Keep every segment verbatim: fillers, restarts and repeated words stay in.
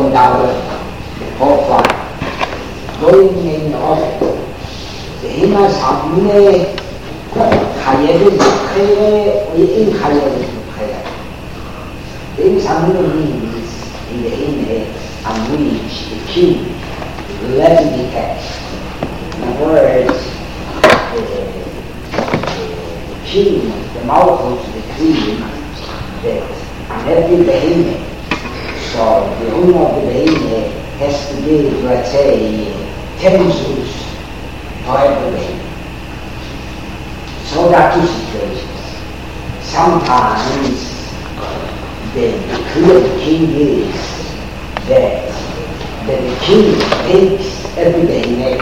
going out the profile, going in the office. The Himas Habine Hayabis Prayer, we in Hayabis Prayer. The Himas Habine means in the Hime and which the king left the text. In other words, the, the king, the Malchus, the queen, that and every Behime, so the owner of the Behime has to give, let's say, ten Zeus for every Behime. So there are two situations. Sometimes the decree of the king is that, that the king takes every Behime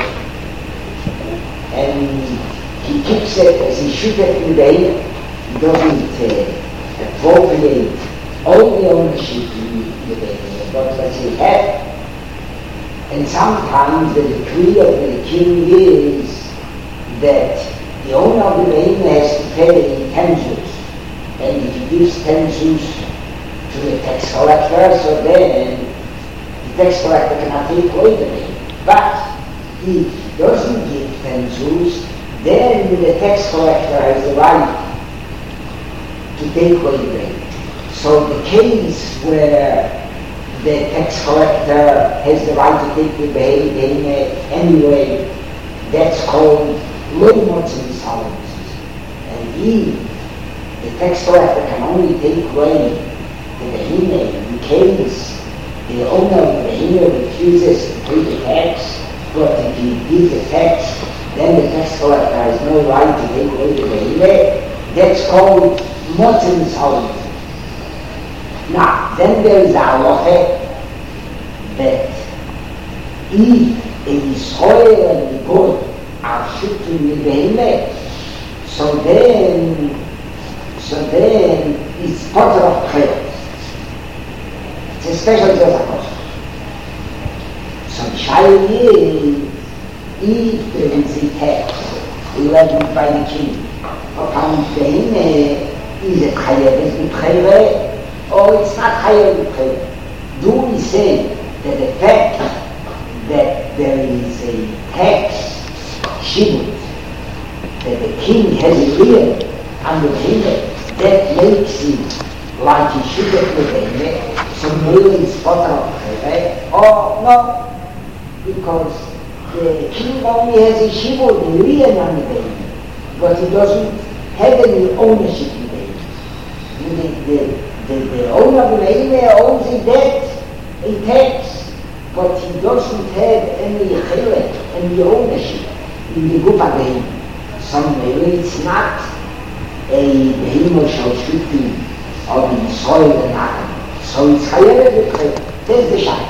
and he keeps it as he should every Behime. He doesn't uh, appropriate all the ownership in the Behime, but let's say half. And sometimes the decree of the king is that the owner of the Behime has to pay ten Zeus. And if he gives ten Zeus to the tax collector, so then the tax collector cannot take away the Behime. But if he doesn't give ten Zeus, then the tax collector has the right to take away the Behime. So the case where the tax collector has the right to take the Behime anyway, that's called low motzim solemnity. And if the tax collector can only take away the Behime in case the owner of the Behime refuses to pay the tax, but if he gives the tax, then the tax collector has no right to take away the Behime, that's called motzim solemnity. Now, then there is a halacha that if a Yisrael and the God are shooting the Behime, so then, so then it's part of prayer. It's a special Zezakos. So the Shaila is, if there is a text levied by the king upon Behime, is it Chayevus B'Prayer? Or it's not higher than prayer. Do we say that the fact that there is a tax shibud, that the king has a real on the Behime, that makes it like he should have the Behime, so really it's part of prayer? Or no, because the king only has a shibud, a real on the Behime, but he doesn't have any ownership in the Behime. The, the, The, the owner of the Behime owns a debt, a tax, but he doesn't have any chilek, any ownership in the Gufa Behime. So maybe it's not a Behime shall should be of the soil and Adam. So it's chayev b'prayer. That's the shayla.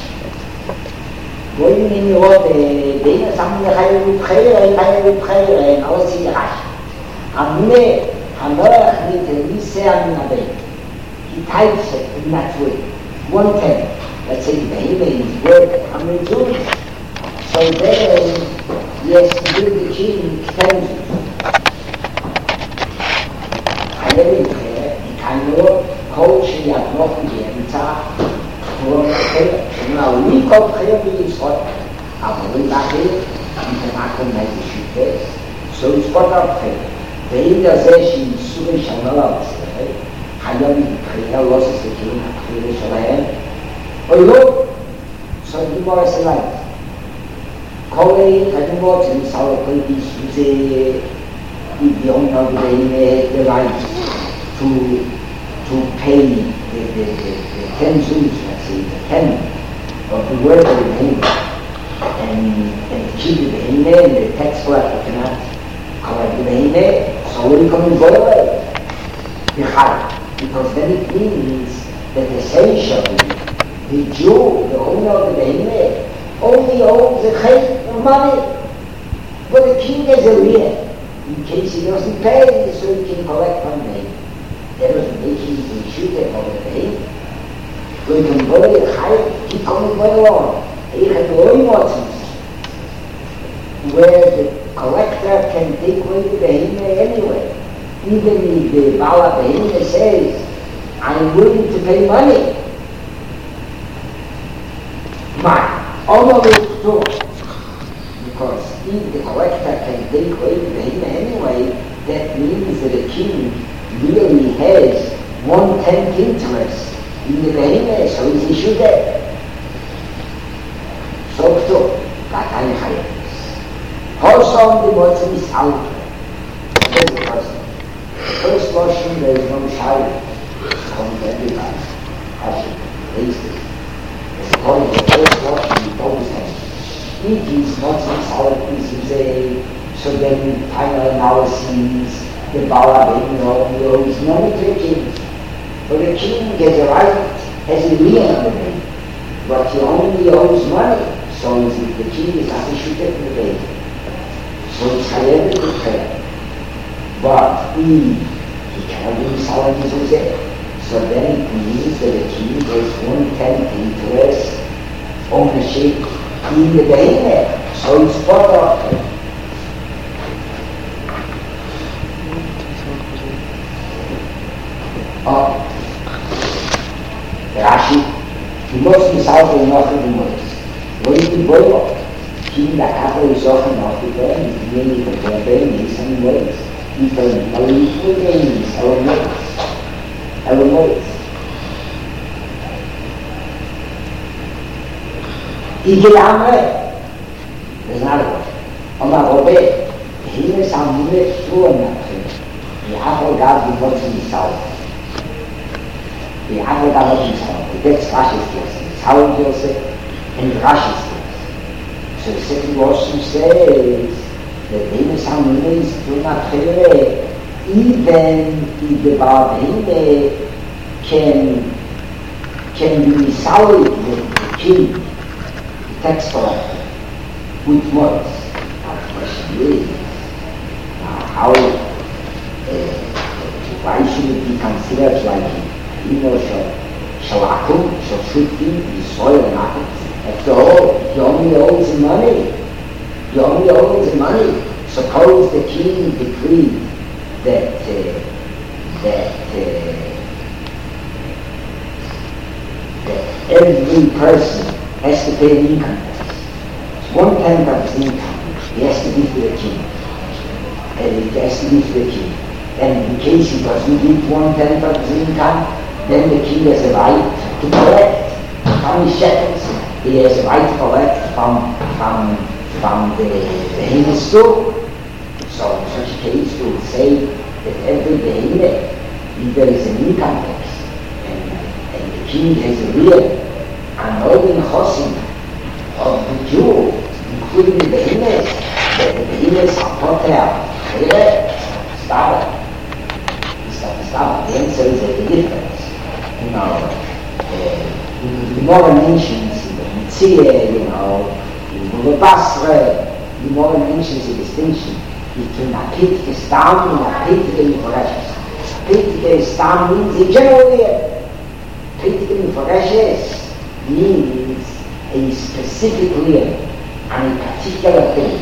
Going in the world, the Behime something chayev b'prayer, chayev b'prayer, and all see Rashi. Amne hanoach mit Eliseh min Behime. He types it in that way. One ten. Let's say the Behime is worth one hundred Zeus. So then, yes, to give the king ten Zeus. Chayev b'prayer, he can know, kol sheyavnoch באמצע, הוא אומר, הוא מי כל חייב בישראל, אבל הוא לאחר, מתמקם מהישיבה, so it's part of prayer. ואם זה שינסו לשמר על ישראל, היום בקריאה לא ססקים, הקריאה שלהם, או לא, so you more as alive. כל הדמות זה מסער כל בישו זה אידיון נוגעים the right to to pay the, the, the, the ten Zeus, let's say, the ten of the word of the Behime, and, and keep the Behime, and the tax collector cannot collect the Behime, so will come and go away. Because then it means that essentially the Jew, the owner of the Behime, only owns the chayk of money, but the king is a real. In case he doesn't pay, so he can collect from the There doesn't make him to shoot it all the day. We can go to the high, keep coming by along. He had the only motions where the collector can take away the Behime anyway. Even if the Bala Behime says, I'm willing to pay money. All of it too. Because if the collector can take away the behemoth anyway, that means that the king really has one-tenth interest in the behemoth, so he's issued that. So too, Gatani Chayes. Also, the Motzi is out. There's the person. First Lashon, there is no shower. From everybody. Hashem, taste it. It's according to the first Lashon, he told them. If he's not some solid piece of say, so then final analyses, the Balabino, he owes money to the king. But the king has a right, has a lien on the king. But he only owes money. So if the king is not issued it in the day. So it's Chayev to pay. But he, he cannot be solid piece of say. So then it means that the king has one-tenth interest, ownership, in the behemoth, so it's part of it. Oh, Rashi, he must be south of north of the Moses. What is the boy? King the capital is often not the burn, many of their burning some ways. He told me, how you put in our Moses, our Moses. He get on it. There's another one. On my Robert, he is on the through and nothing. The apple God be what's in the south. The apple God what's in the south. That's Rashi's case. South Joseph and Rashi's case. So the second verse says that the is on the through nothing. Even if the Barbine can can be solid with the king. Text collector with words. Now the question is, uh, how, uh, why should it be considered like, you know, shalakum, shoshutim, yisoy, and nothing? After all, he only owes money. He only owes money. Suppose the king decreed that, uh, that, uh, that every person has to pay an income tax. It's one tenth of his income. He has to give to the king. And it has to give to the king. And in case he doesn't give one tenth of his income, then the king has a right to collect from his shekels. He has a right to collect from from from the behemoth too. So in such a case we would say that every behemoth, if there is an income tax, and, and the king has a real and all the chosim of the Jew, including the behemoths, that the behemoths are poter, chere, stava. Stava. The answer is a difference. You know, uh, the Gemara mentions in the Mitzvah, you know, in the Basra, the Gemara mentions the distinction between a pitke stam and a pitke miforashes. Pitke stam means in general here. Pitke miforashes means a specific lien and a particular thing.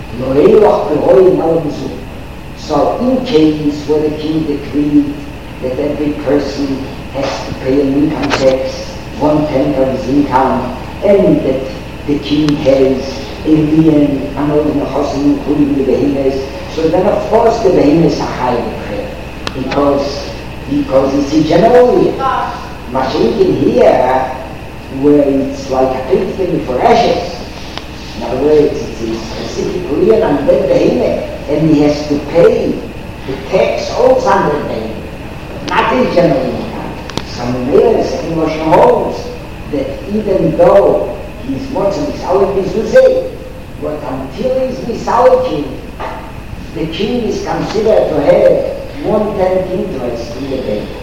So in case where the king decreed that every person has to pay an income tax, one tenth of his income, and that the king has a lien and all the chosim including the behemoths, so then of course the behemoths are high in prayer because because it's a general lien. Mashiach here, where it's like a painting for ashes. In other words, it's a specific lien on that behemoth, and he has to pay the tax also on that behemoth, not in general income. Some mayors in Moshe holds that even though he's much misalek mizuzeh, but until he's misaleking, the king is considered to have one-tenth interest in the behemoth.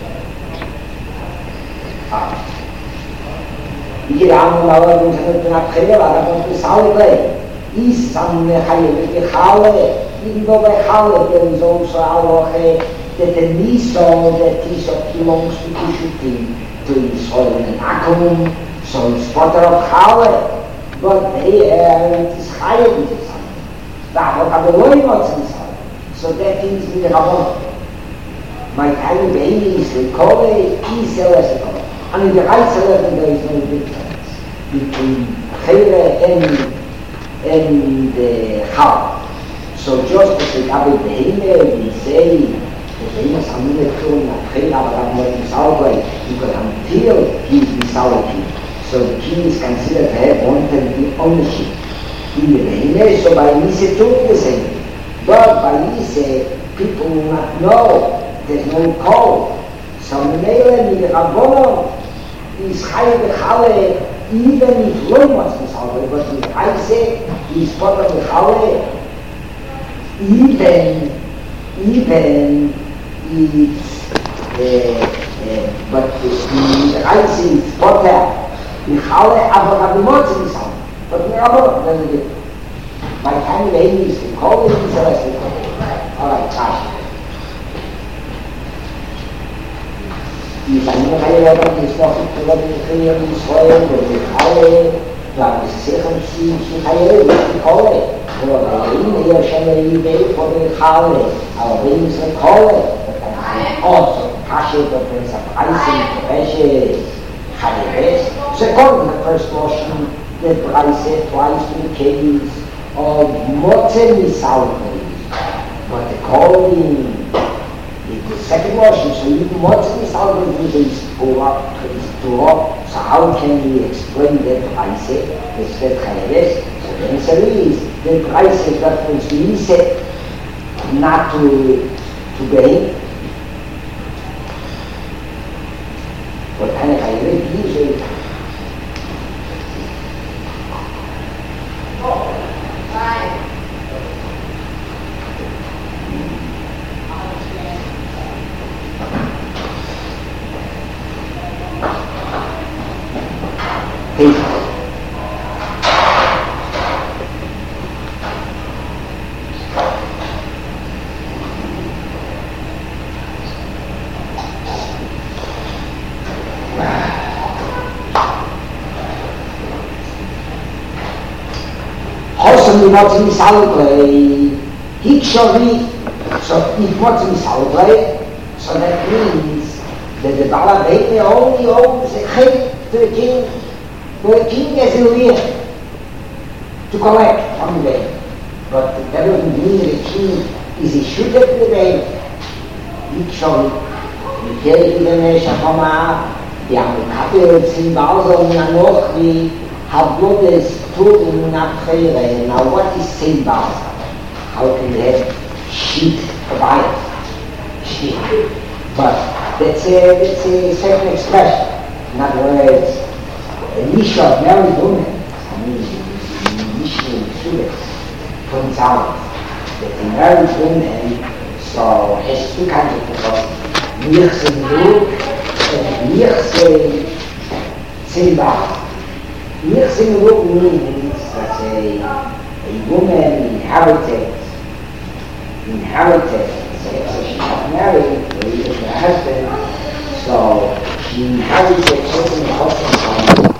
Ah. Hier haben wir aber uns nach Khayla, aber das Saule ist am Khayla, die Khale, in der Khale, der ist also auch that the Niso, that is what belongs to Kishutim, to Israel and Akum, so it's part of Khale, but there it is Khayla with the Son. That what are the words in Israel. So that is with the Rabbon. My tiny baby is recalled, is a and in the right side there is no difference. between Chayre and, and the Chal. So just as the Gabi Behime, we say, the Behime Samune Tun, and Chayre Abraham Moed Misalvai, because until he is Misalvai, so the king is considered to have wanted ownership in the Behime, so by Nise too the same. But by Nise, people will not know, there's no call. So Mele, the Rabbono, is Chaye B'Chale, even if Loi wants Misalvai, but with Chaye, he's part of the Chale, even, even it's, uh, uh, but the Chaye is Potter, the Chale, aber Rabbi Motzi Misalvai, but the Rabbono doesn't get it. By the time the English is called, it's the rest of the call. All right, Tasha. Die Familie Heilerin ist noch nicht geworden, die Kriege in Israel, und die Halle, da ist sicher nicht die Halle, die Kohle. Aber bei ihnen hier schon eine Idee von der Halle, aber wenn es eine Kohle, dann kann man auch so ein Kasche, but there's a pricing, Resche, Halle. Second, the first portion, the price twice to the case of Motze Misalvai, but the calling, the second version, so even Motze Misalvai is go up, is to up, so how can we explain that price, the Svet Chayeres? So the answer is, the price is reference to Mise, not to, to gain. What kind of Chayeres usually? Peace. Hosam di Motze Misalvai, Hikshori, so if Motze Misalvai, so that means that the Bala Behime only owns a chayk to the king. The king has a lien to collect from the Behime. But that doesn't mean the king is a shooter to the Behime. Hikshori, the Kerek Idene Shachoma, the Amukapel Tzimbalzo Nanoch, the Hablodes Turin Nachere. Now what is Tzimbalzo? How can they have sheep provided? Sheep. But that's a, that's a second expression. In other words, a niche of married women, I mean, niche in students, points out that the married women, so has two kinds of people. Nirse Nuruk and Nirse Tzimbalzo. Nirse Nuruk means that a, a woman inherited, inherited, so she's not married, with her husband, so she inherited certain husband.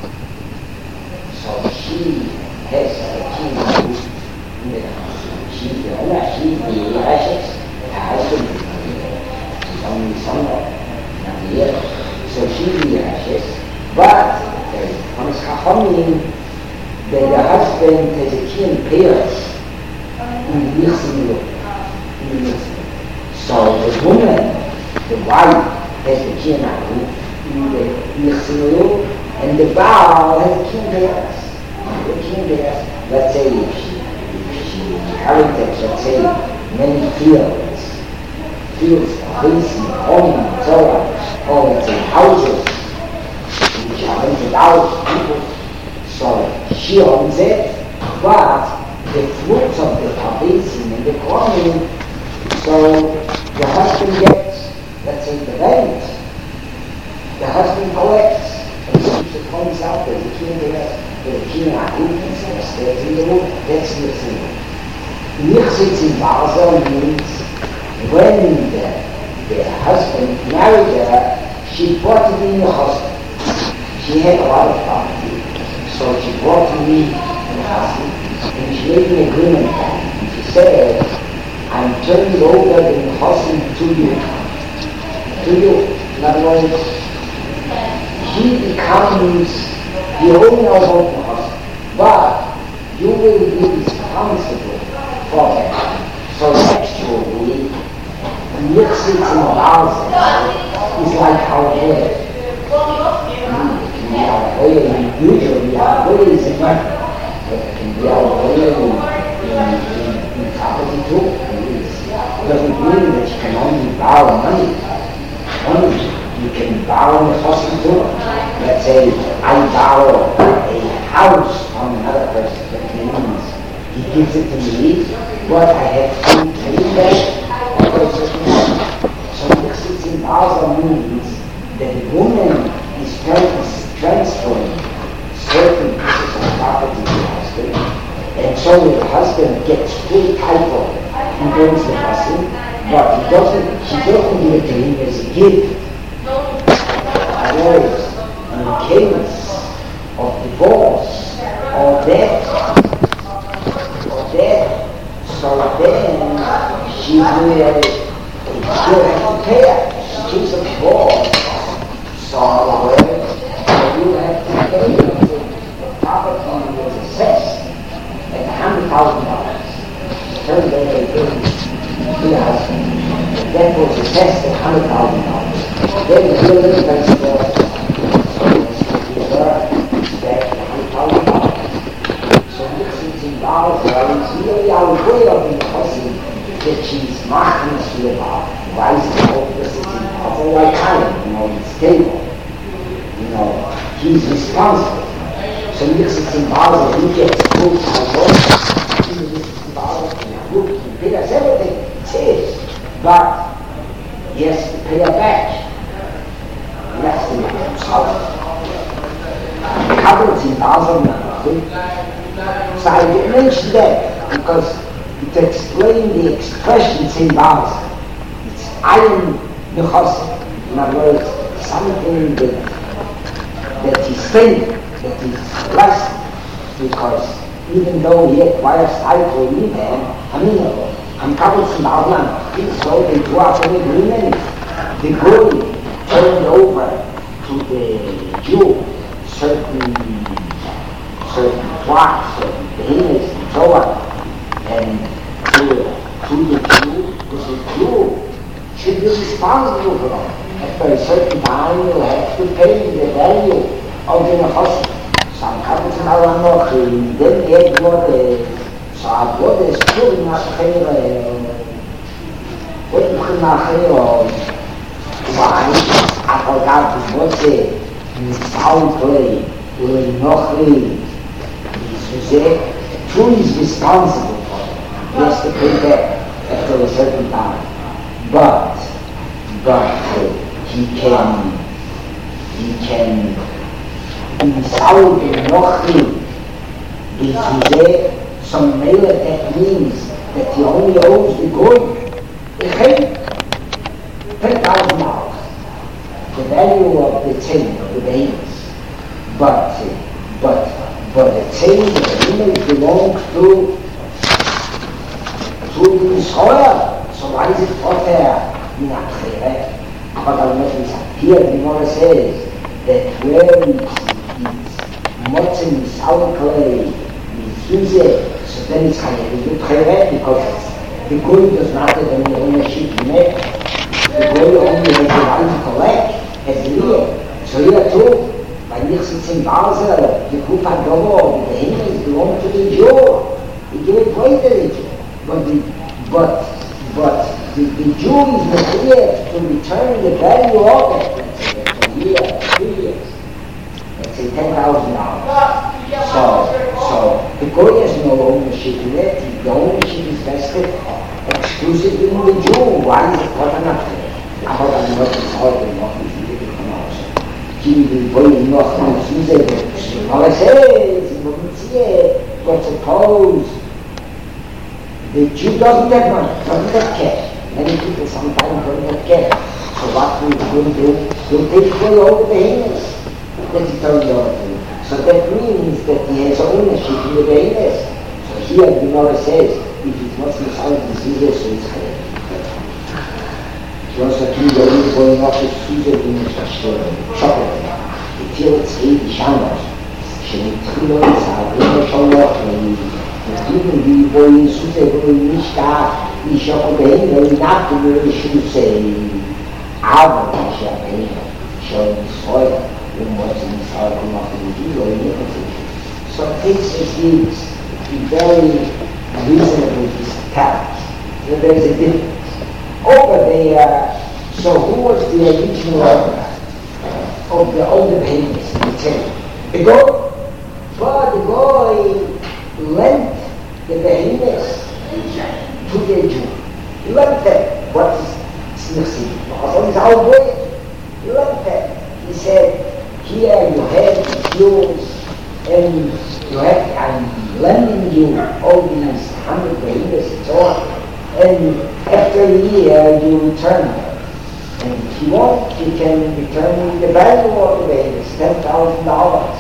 So she has a king who, she's the owner, she's the righteous, her husband is only somewhere, not the other. So she's the righteous, but there comes Chachamim that the husband has a key in pairs in Nirse in Nirse. So the woman, the wife, has the key in the Nirse, and the Baal has the key in pairs. The key in pairs, let's say if she, if she inherited, let's say, many fields, fields, facing, home, and so on, or let's say houses, which are rented out to people, so she owns it, but the fruits of the harvesting and the growing, so the husband gets, let's say, the rent, the husband collects, and she points out that the king there, the king Ahitins and stays in the room, that's Nirse. Nirse Tzimbalzo means when the, the husband married her, she brought him in the husband. She had a lot of property, so she brought him in the husband, and she made an agreement with him. And she said, I'm turning over the husband to you. To you. In other words, he becomes You only know about the husband, but you will be responsible for that. So actually, mixing in the house is like our way. We are way, usually our way is in money. But it can be our way in, in, in, in property too. It doesn't mean that you can only borrow money. Only you can borrow the hospital. Let's say I borrow a house from another person. That means he gives it to me, but I have to pay back over a certain amount. So this in Basel means that the woman is transferring certain pieces of property to the husband, and so the husband gets full title in terms of the husband, but he doesn't, she doesn't give it to him as a gift. Whereas in the case of divorce or death, or death, so then she will, she'll have to pay it. She keeps a divorce, so well, you have to pay it. The property was assessed at one hundred thousand dollars. Third day they gave to the husband. The death was assessed at one hundred thousand dollars. Then the building takes the back one hundred thousand dollars. So this is dollars is really our way of imposing that she's not to about rising over the sixteen thousand like I, you know, it's stable. You know, he's responsible. So this sixteen dollars he gets full time. He's sixteen dollars in group, he pays everything, it says, but he has to pay her back. That's the house. Coverage in Basel now. So I didn't mention that because to explain the expressions in Basel, it's iron nechosset. In other words, something that that is stable, that is blessed, because even though he acquires title in them, I mean, I'm covered in Basel, so they do out an agreement. The gold turned over to the Jew certain certain plots, certain behemoths, and so on, and to, to the Jew, because the Jew should be responsible for that. After a certain time, you have to pay the value of the nechosset. Some capital now noch, then yet wurde, so wurde es schon nachher, wurde nachher, why I forgot to what's it in foul play or in Nochri is who is responsible for it. He has to pay back after a certain time. But but uh, he can he can in foul in Nochri is some mail that means that he only owes the gold. Okay? ten thousand dollars, the value of the chain of the behemoths. But, but, but the chain of the behemoths belongs to, to the soil. So why is it put there? Not but I'll not disappear. The Gemara says that where it's, it's motzim, sour clay, mizuzeh, so then it's chayav because the gold does not have any ownership in it. The goy only has the right to collect, as real. So here too, by Nichsitz in Basel, the Kufa Dogo, the behemoths belong to the Jew. He gave it away to the Jew. But the, but, but the, the Jew is not here to return the value of it. Let's say for a year, two years. Let's say ten thousand dollars. So, so the goy has no ownership in it. The ownership is vested exclusively in the Jew. Why is it what enough? Aber dann wird es heute noch nicht wieder gekommen. Die wollen noch mal zusehen. Aber say, sie wollen sehen, but suppose the Jew doesn't have money, doesn't have cash. Many people sometimes don't have cash. So what we will do, we'll take away all the behemoths that he turned over to. So that means that he has ownership in the behemoths. So here the Gemara says, if it was the sound of disease, so it's clear. Nós aqui daí foi nossos filhos de chocolate. E tinha de sair de chamas. wo ich suche, wo ich nicht da, ich habe den, wo ich natürlich schüsse, aber ich habe den, ich habe den Feuer, und was in the Feuer gemacht, und die Leute nicht. So things as these, be very reasonable to tell. So there's a difference. Over there, so who was the original owner of the older behemoths in the temple? The goy. But the goy lent the behemoths to the Jew. He lent them. What is Tznichsi? Because it's our goy. He lent them. He said, here you have yours, and you have, I'm lending you all these hundred behemoths and so on. And after a year, you return them. And if you want, you can return the value of the behemoths, ten thousand dollars.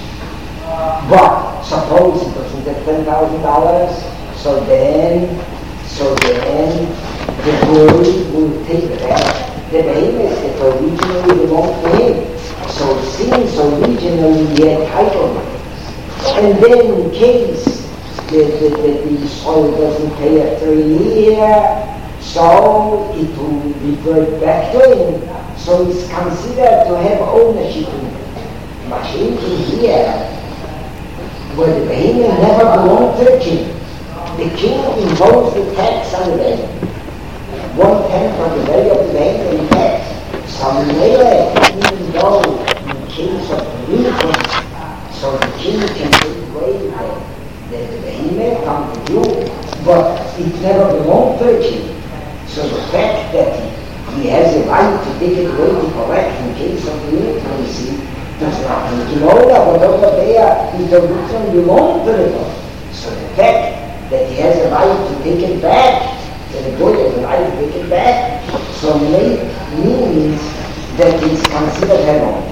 But suppose it doesn't get ten thousand dollars, so then, so then the goy will take back the behemoths that originally belonged to him. So since originally he had title rights, and then in case that the, the, the soil doesn't pay after a year, so it will revert back to him. So it's considered to have ownership in it. But in here, where the behemoth never belonged to the king, the king imposed the tax on the behemoth. One tenth of the value of the behemoth in tax. Some later, even though in the case of the unicorn, so the king can take away the, the, the behemoth from the Jew, but it never belonged to the king. So the fact that he, he has a right to take it away to collect in case of the unicorn, you see, does not make him older, but over there, it doesn't belong to the God. So the fact that he has a right to take it back, that the boy has a right to take it back, so make, means that it's considered an own.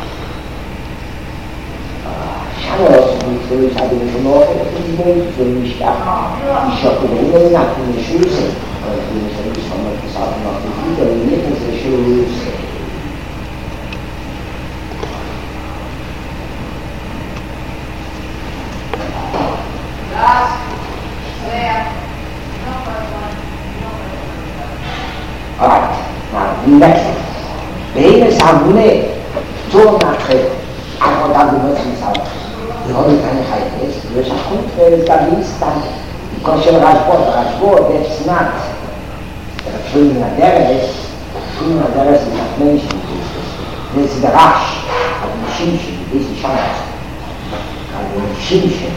Shadows, we have been promoted to the way to the Mishkah. We shall put in the night in the shoes, but we will say some of the South of the people, we make the shoes. Alright, now next one. Behemoths Hamune, Tornachre, Akodagumotzin Die Hollywood-Einheit ist, durch ein Grundfeld der Dienstag, die Koschel Rajpot, Rajpot, der Snat, der Frühling der ist, Frühling der ist nach Menschen, das ist der Rasch, also die Schimchen, die ist die Chance, also die Schimchen,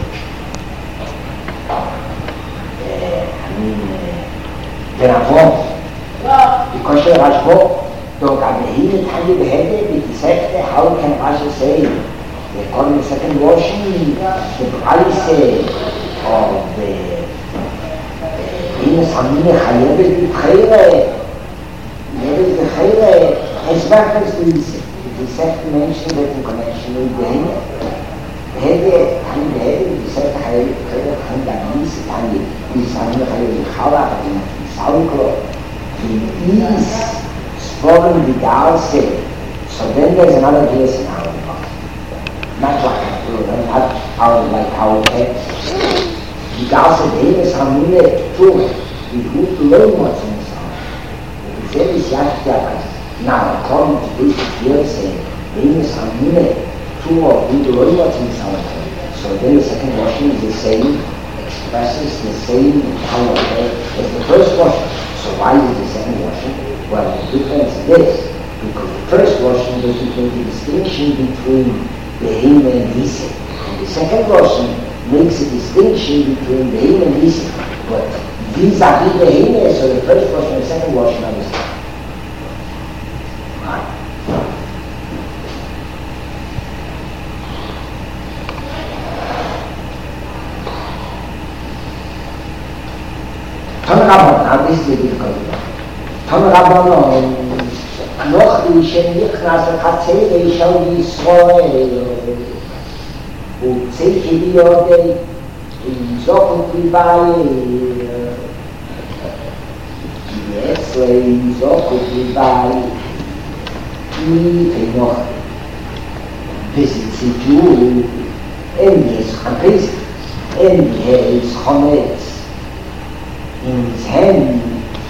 der Avon, die Koschel Rajpot, doch aber hier kann die Behälter, die Sekte, how can Rashi say, they call the second washing, the price of the Behemoth Hamune Chayevet B'Chayre, Chayevet B'Chayre, as well as the second mentioned that in connection with Behemoth. Behebe, Tani Behebe, the second Chayevet B'Chayre, Tani Dagis, Tani Hamune Chayevet B'Chayre, Tani Sauklo, he is spoken the Galse. So then there's another case in our part. Not like not our like our text. The Galse Behemoth Hamune Tumah, we would learn what's in the song. It's very sad. Now, according to this, you're saying Behemoth Hamune Tumah, we learn what's in the song. So then the second washing is the same, expresses the same power as the first washing. So why is the second washing? Well, the difference is this, because the first washing doesn't make a distinction between Behemoth and Hisi. And the second washing makes a distinction between Behemoth and Hisi. But vis-a-vis Behemoth, so the first washing and the second washing are the same. Right. Now this is the difficult one. Tam Rabbanon, noch die Shenichnas Chatzele Shal Yisrael, U'tzeichi Biyodei, Yizokut Libai, Yesle Yizokut Libai, Yifei noch, Visitzi Jew, En Yes Champis, En Yes Chometz, in his hand,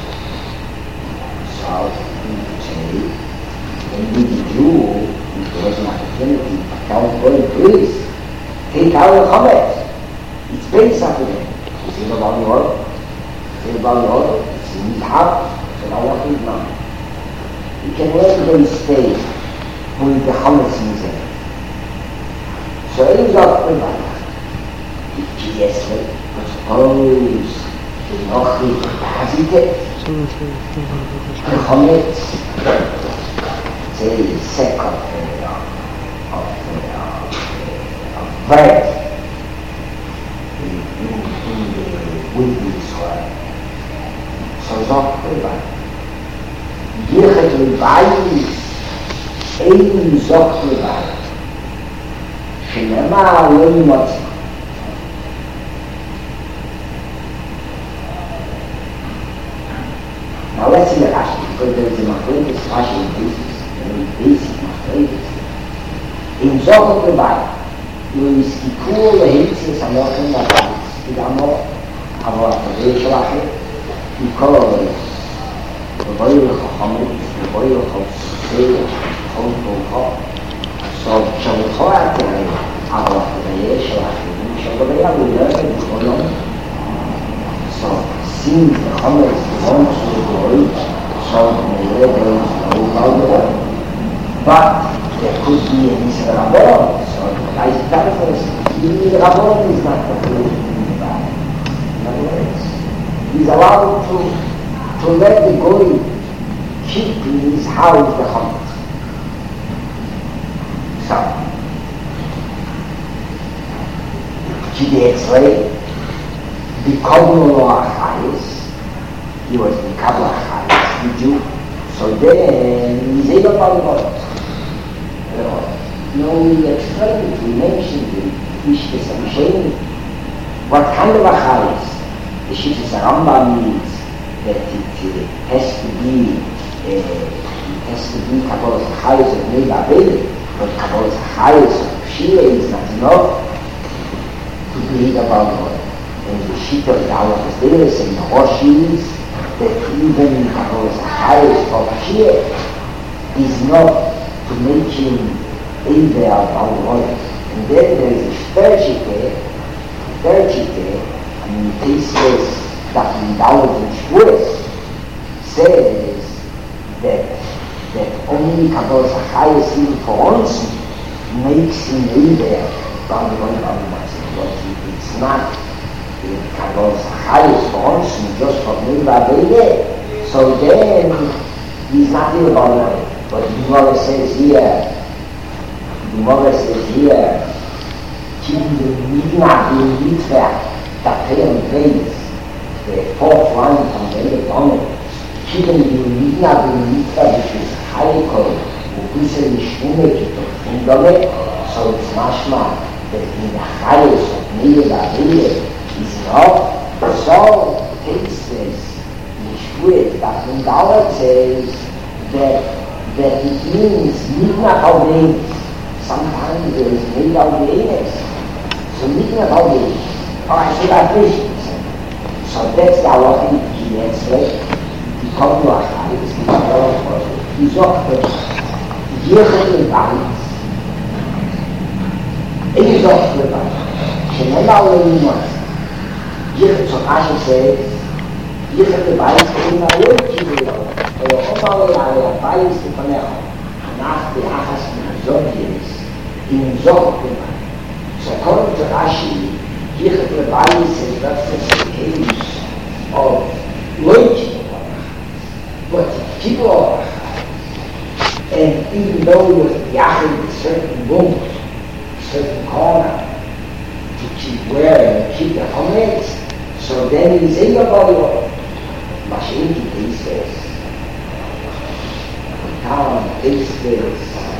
so you could say, when we do, it was an opportunity to tell God, please, take out the comment. It's very simple. You think about the order, think about the order, it's in his heart, so now what is now? You can let them stay with the comments in his hand. So it was not the matter. Yes, but suppose the Nochi has it, the Chometz, the second of, of, of bread in, in, in the windy soil. So not the matter. Yichet Lebayis, Ein Zoch Lebayis, Shenema Lo Yimotzah. Now let's see the Rashi, because there is a Machlokes Rashi in basis, very basic Machlokes. In Zoch Lebayis, you is Kippur Lehitzis Amochim Nabayis, Idamo, Avo Atavei Shalachim, because the boy will come, the boy will come, say, come to come. So, shall we call out the name? Avo Atavei Shalachim, shall we have a learning to go on? So, since the Chometz belongs to the boy, so the letter is no longer. But there could be a Nisra Rabon, so the guy is telling the Rabon is not the place in the Bible. In other words, he's allowed to to let the goy keep in his house the Chometz. So, Kidei Etzlei, the Kobno Achayis, he was the Kabbalah Achayis, the Jew. So then, he's able to follow it. No, we explained it, we mentioned it, Ishtes Amshein. What kind of Achayis? The Shittas Rambam means that it uh, has to be, uh, it has to be Kabbalah Achayis of Neiva Bele, but Kabbalah Achayis of Shia is not enough to read about God. And the Shita of the Halachas Deles and the Rosh is that even Kabbalah Achayis of Shia is not to make him Eiver about God. And then there is a third Shita, third Shita, and he says that in Dalet and Shvuos says that that only Kabbalah Achayis even for once makes him Eiver about God. But it's not Kabbalah Achayis for once, just for Neiva Bele. So then he's not here about God. But the Gemara says here, the Gemara says here, keeping the Midna in Mitzvah, Tapeim Beis, the fourth line from the end of Domen, keeping the Midna in Mitzvah, which is Haikol, who is a Shmunek in Domen, so it's mashma that in the Chayos of Neiva Bele is not. So it says, in Shmunek, that in Dalet says that that it means Midna Aldenes. Sometimes there is Midna Aldenes. So Midna Aldenes. Alright, so that is. So that's the halacha in Kidei Etzlei. Die kommt nur Achayis, die Kabbalah, die sagt, Yichet Lebayis. Ein Zoch Lebayis. Shenema Lo Yimotzah. Yichet, so Rashi says, Yichet Lebayis, Ein Lo Yimotzah. או אומר על הבייס לפניך, nach the Achas Mazonius, in Zoch Lebayis. So according to Rashi, Yichet Lebayis is reference to the case of Loichi, but people are, and even though you have Yachid a certain room, a certain corner, to keep wearing, keep the Chometz, so then he's in your body, Mashiach, he says, Town, Estes,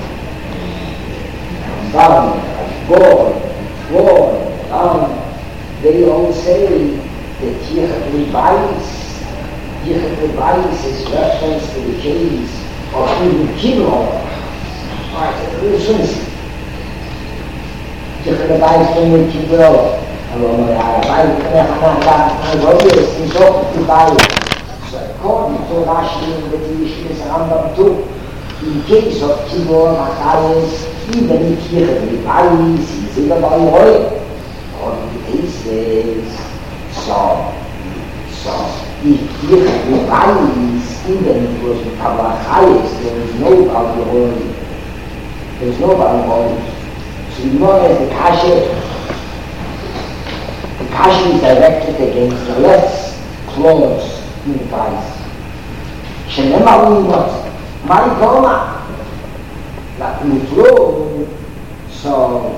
Rambam, Ashbor, Flor, Ram, they all say that Yichet Lebayis, Yichet Lebayis is reference to the case of even Kibbutz. Alright, listen. Yichet Lebayis when we Kibbutz, Allora, vai, come voglio si so più vai. So, according to Rashi in the Tish is Rambam too, in case of Tibor, Matthias, even if here the Bali, see the Bali oil, or the cases, so, so, if here the Bali, even if it was the Kabbalahis, there was no Bali oil, there was no Bali oil. So you know as the Kasha, the Kasha is directed against the less clause in the price. Shenema Uimot, Marikoma, like Mutro, so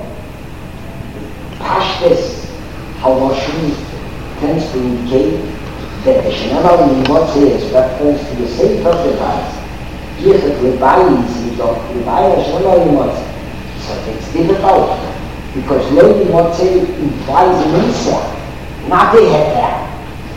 Pashtes, Halvoshin tends to indicate that the Shenema Uimot says reference to the same of the price. Here the Ribai is of Ribai Shenema Uimot. So it's difficult because Lo Yimotze implies an Isa, not a Heter.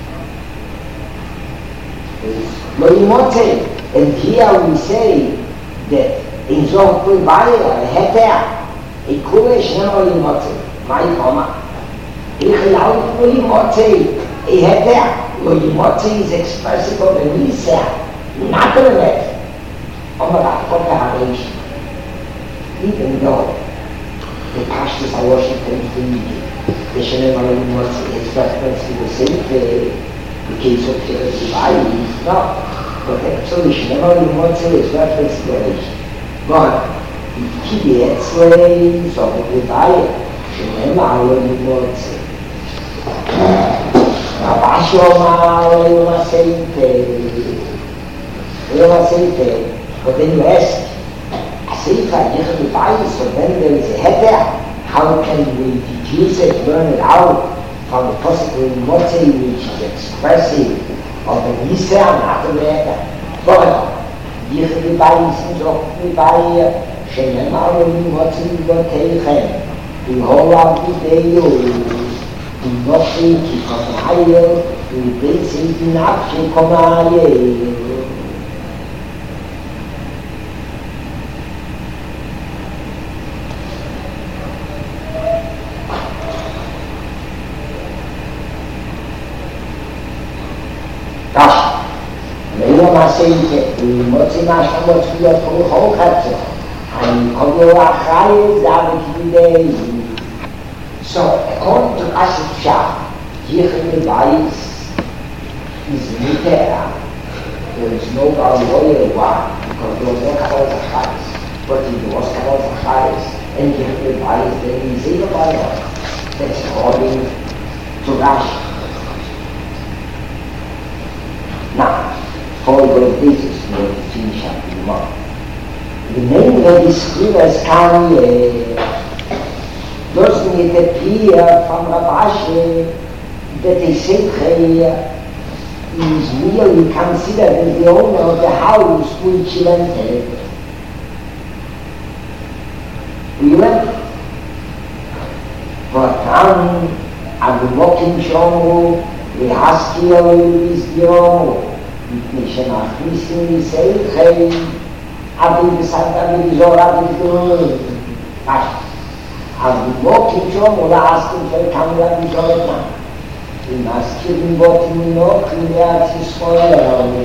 Lo Yimotze, and here we say that in Zohar Kulbaya, a Heter, a Kule Shem Lo Yimotze, my Koma. Ich laut Lo Yimotze, a Heter, Lo Yimotze is expressive of an Isa, not a Heter. Omerach, what the Harish. Even though the pastors are Washington free, the Shenema Uimot is reference to the same the, the case of Tirasi, no. But actually Shenema Uimot is reference to the Reish. But Kibi Etzlei, so the Rebaya, Shenema Uimot. Rabashoma Uima Seite, Uima Seite, but then you ask, Sefer, Yichud Bayis, so then there is a heter, how can we deduce it, learn it out from the possible Motze, which is expressive of the Yisra, not the heter. But Yichud Bayis is of the Bayis, Shenema Uimotze Yoteichen, Behold Avideyu, do not think it from higher, do they say it enough, Shekomaye. Seite, die Mozina Shamot für Hochhatze, ein Kogoachai, sage ich wieder. So, according to Asif Shah, hier in the Weiss is Mitera. There is no Balwoyer one, because there was no Kabalachais. But if there was Kabalachais, and here in the Weiss, then we say the Balwoyer. That's according to Rashi. Now, all of this is going to finish up in the month. The name that is Skrivas Kanye, doesn't it appear from Rabashi that a Simcha is really considered as the owner of the house which he rented? Really? But then, Agubokim Shomu, we ask you is the owner. מפני שנכניסים לישראל אבי בסד אבי בזור אבי בזור אבי בוקים שום ולעסקים של כמה בזור אתם ומזכירים בוקים מנוק ליאת ישראל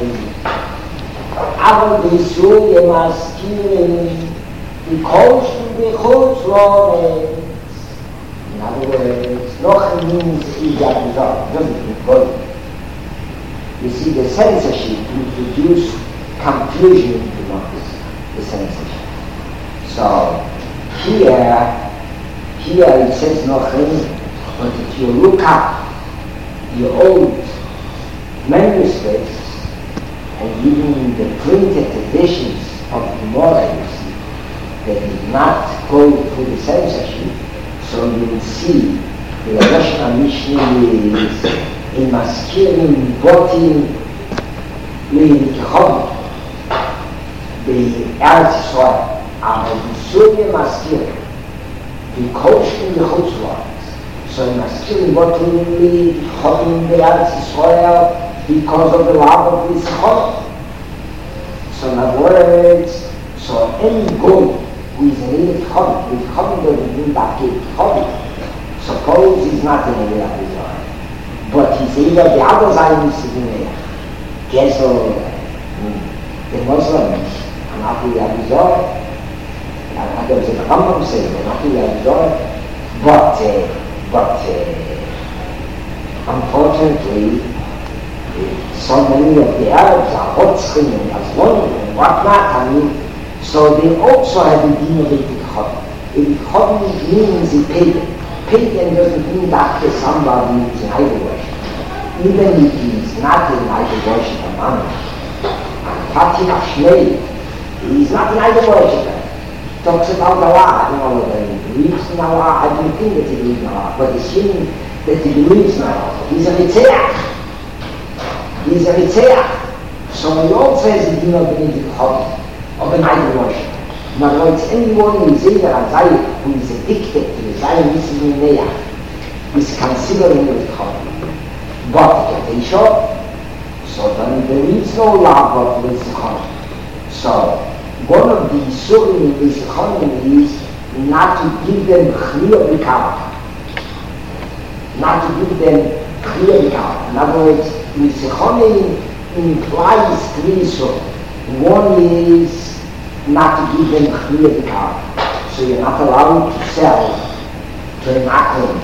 אבל בסוריה מזכירים בקושם בחוץ לארץ. In other words, nothing means איגה בזור, doesn't mean You see, the censorship will produce confusion in democracy, the censorship. So, here, here it says nothing, but if you look up the old manuscripts and even the printed editions of the Gemara, you see, they did not go through the censorship, so you will see the Rosh Mishnah is in Maskirim, Botim, Levikachom, the Eretz Yisrael, aber die Surya Maskirim, die Koshkin, the Chutzlars. So in Maskirim, Botim, Levikachom, the Eretz Yisrael, because of the love of this Chom. So in other words, so any goy who is in Levikachom, Levikachom doesn't mean that Levikachom. Suppose he's not in a real desire, but he's either the other side is in there. Guess or the Muslims are not really a desire. I don't say the Rambam says they're not really a desire, but uh, but uh, unfortunately, so many of the Arabs are Hotzchim and Azmonim and whatnot. I mean, so they also have the deen of Etikhodin. Etikhodin means a pagan. Pagan doesn't mean that somebody is an idol worship. Even if he is not an idol worshipper, man. And Fatih Ashnei, he is not an idol worshipper. Talks about Allah, I don't know whether he believes in Allah, I don't think that he believes in Allah, but assuming that he believes in Allah, he's a Mitzeach. He's a Mitzeach. So he also has the deen of Etikhodin, of an idol worshipper. In other words, anyone who is either a Zayik, who is addicted to the Zionism Neah, is considering it common. But if they show, so then there is no love of this economy. So one of the Isurim in this economy is not to give them Chliya B'Kavach. Not to give them Chliya B'Kavach. In other words, this economy implies three Isurim. One is not to give them Chliya B'Kavach. So you're not allowed to sell to an Akum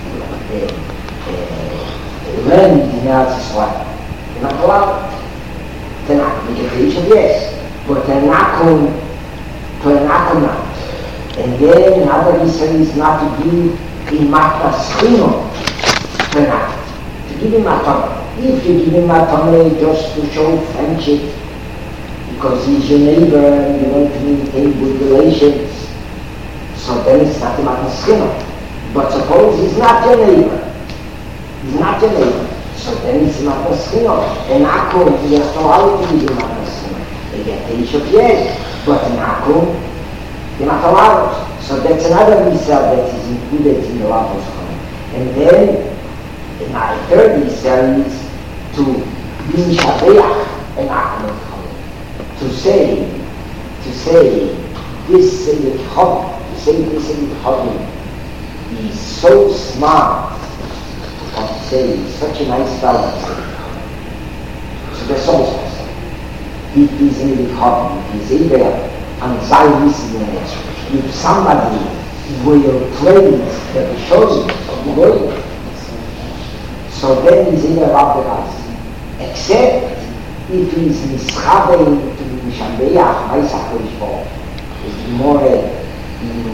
land in Eretz Yisrael. You're not allowed to an Akum. You can yes, but an Akum to an Akum land. And then another reason is not to give in Matnas Chino to an Akum. To give him Matana. If you give him Matana just to show friendship, because he's your neighbor and you want to maintain good relations, so then it's not a matnas. But suppose he's not your neighbor, he's not your neighbor, so then it's a matnas. And Akum, he has no allowed to be a matnas. They get the issue of yes, but in Akum, you're not allowed. So that's another misal that is included in the law of Chachamim. And then, the third misal is to be shabeach and Akum. To say, to say, this Sayyid Hobby, to say this Sayyid Hobby is so smart, or to say, he's such a nice fellow. So that's all special. If he's Sayyid Hobby, if he's either on Zionism, if somebody will praise the chosen of the world, so then he's either of the guys. Except if he's mischabein to be mishabeach, Maisach HaKodesh is more in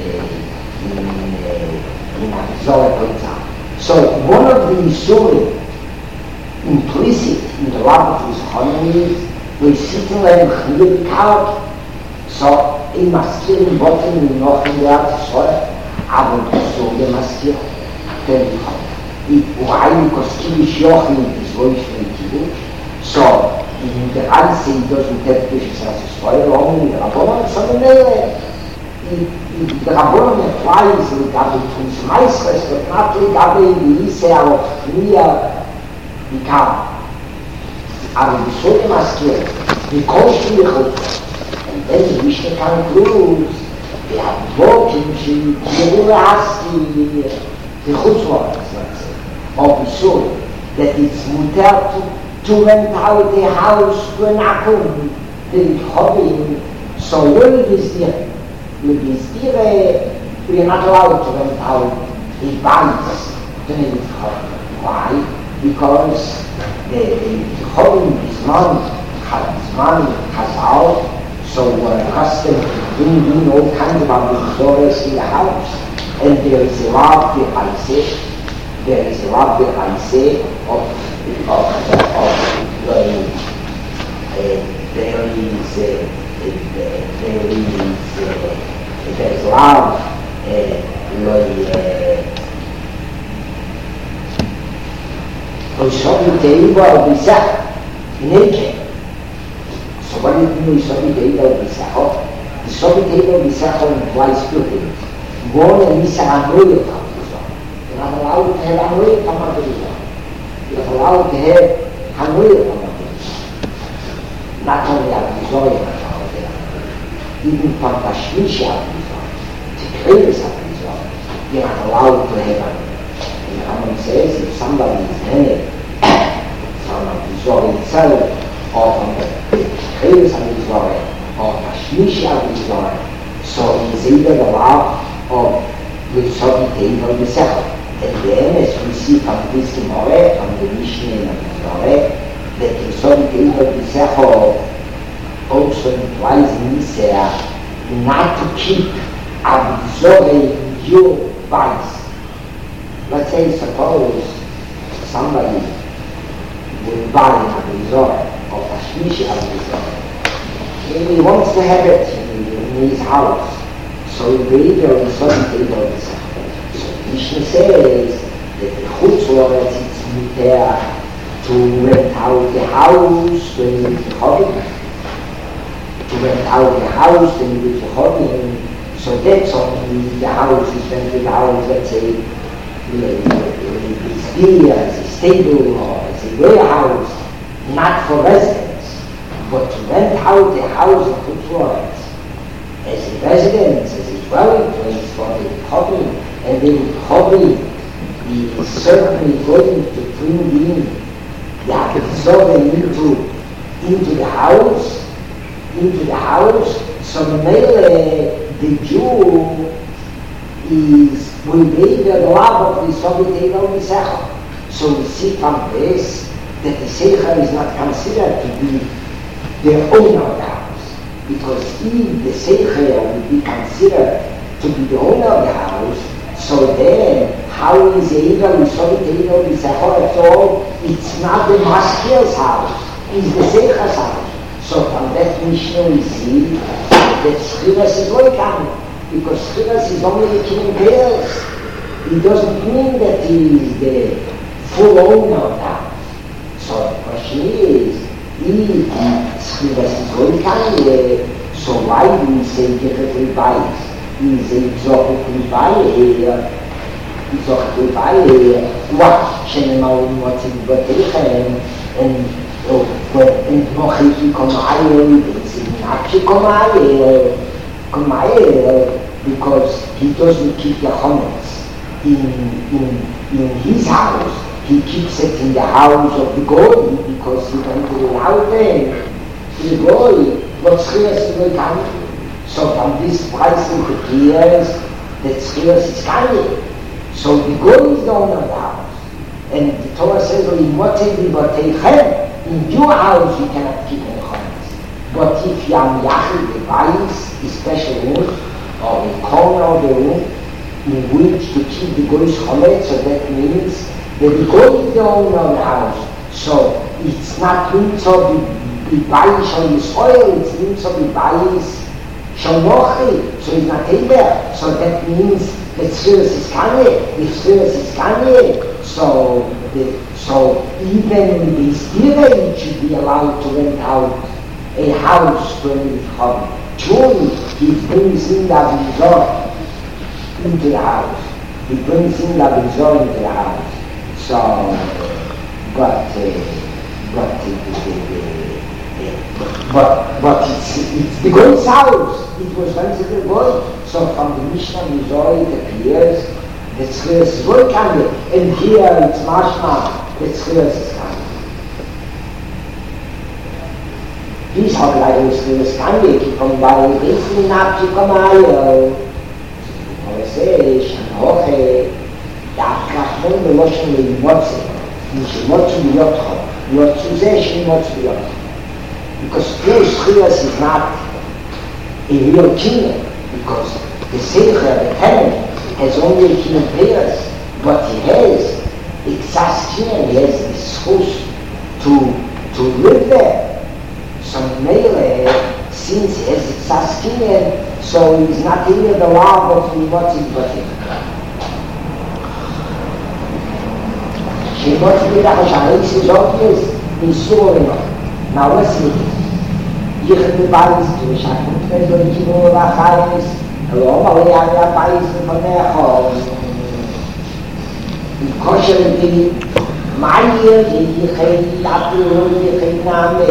in Arizona, for example. So one of the Isurim implicit in the law of his economy is we sit in a Chliya B'Kavach, so in Maskir in Botten in Noch in der Erzscholle, aber so in Maskir then why? Because Kiddush Yochim is very Kiddush. So, in the Ansi, he doesn't have Kiddush as a spoil, only the Rabbanon, so the the Rabbanon applies regarding to his Meisres, but not regarding the Isra of Chliya B'Kavach. Aber the Sole Maskir, the Koshlichut, and then the Mishnah concludes, the Advokim, the Yerulaski, the Chutzvot, let's say, of the Sole, that it's mutar to to rent out a house to an Akum, the hobby. So when it is there, it is there, we are not allowed to rent out a banks to the hobby. Why? Because the, the hobby is money, has money, has out, so we're accustomed to bringing all kinds of ambassadors in the house. And there is a lot that I say, there is a lot that I say of of of uh, there is uh, there is uh, there is love lo Ishobi Teiva al Bisach naked. So what do you mean Ishobi Teiva al Bisach? Ishobi Teiva al Bisach implies two things. One is Anoyot HaMizah. You're not allowed to have Anoyot HaMizah. You're allowed to have Hanoyot HaMizah. Not only HaMizah, even from Tashmish HaMizah, to Kreis HaMizah, you're not allowed to have an. And the Rambam says if somebody is married from the Zohar itself, or from the Kreis of the Zohar, or the Shmishi of the Zohar, so he's either allowed of the Zohar Tevel B'Sechel. And then, as we see from this Gemara, from the Mishnah and the Zohar, that the Zohar Tevel B'Sechel also implies in Israel not to keep absorbing your vice. Let's say, suppose somebody will buy an absorb or a Shmishi absorb, and he wants to have it in his house, so he will either absorb it or absorb. So Mishnah says that the Chutzlor is there to rent out the house when it's a hobby. To rent out the house and you to hobby, so that's only the house is rented out, let's say, it's beer, as a stable or as a warehouse, not for residence, but to rent out the house of the Florence as a residence, as a dwelling place for the hobby, and the hobby is certainly going to bring in the absorbing into, into the house, into the house, so Mele, the Jew is will be the love of the Soviet Tevel B'Sechel. So we see from this that the Seicher is not considered to be the owner of the house, because if the Seicher would be considered to be the owner of the house, so then how is Eva with Soviet Tevel B'Sechel at all? It's not the Maskir's house, it's the Seicher's house. So from that Mishnah we see that Schiras is Loikam, because Schiras is only the king pairs. It doesn't mean that he is the full owner of that. So the question is, if Schiras is Loikam, so why do we say differently buys? Is a Zohar buy Zohar what Shenemau what's in Batechem and and noch ich komme alle, it's not to come alle, come alle, because he doesn't keep the chametz in, in, in his house. He keeps it in the house of the goy, because he don't allow them to the goy. What Schiras will come? So from this price it appears that Schiras is coming. So the goy is the owner of the house. And the Torah says, in what they but they have. In your house you cannot keep any chametz. But if you are yachid the vice, a special room, or a corner of the room, in which to keep the goy's chametz, so that means that the goy is the owner of the house. So it's not mitzvah the vice on the soil, it's mitzvah the vice shonochi, so it's not in there. So that means that Schiras is coming. If Schiras is coming, so the So even the student should be allowed to rent out a house to a hobby. Truly, he brings in the Abizor into the house. He brings in the Abizor into the house. So, but, uh, but, uh, uh, but, but it's, it's the Goy's house. It was once the Goy. So from the Mishnah Mizor it appears that Schiras is Goy coming. And here it's mashma. It's Schiras is coming. Dies hat leider Schiras coming, die kommen bei den Riesen nach zu kommen. Aber es ist eine Woche, da kann man die Loschen mit dem Motze, nicht Motze mit Jotcho, nur zu sehr schön Motze mit Jotcho. Because first Schiras is not a real king, because the Seicher, the tenant, has only a king of players, but he has Exaskin, he has the schus to, to live there. So Mele, since he has Exaskin, so he's not in the law of the what's in Batim. She wants to be the Hashanah, is obvious, in Surah. Now let's see it. You have the bodies to the Shakut, there's a little bit of Chayes, hello, but we have the bodies from their home. כושר אותי, מה יהיה לי חיים, אפילו לי חיים נעמה,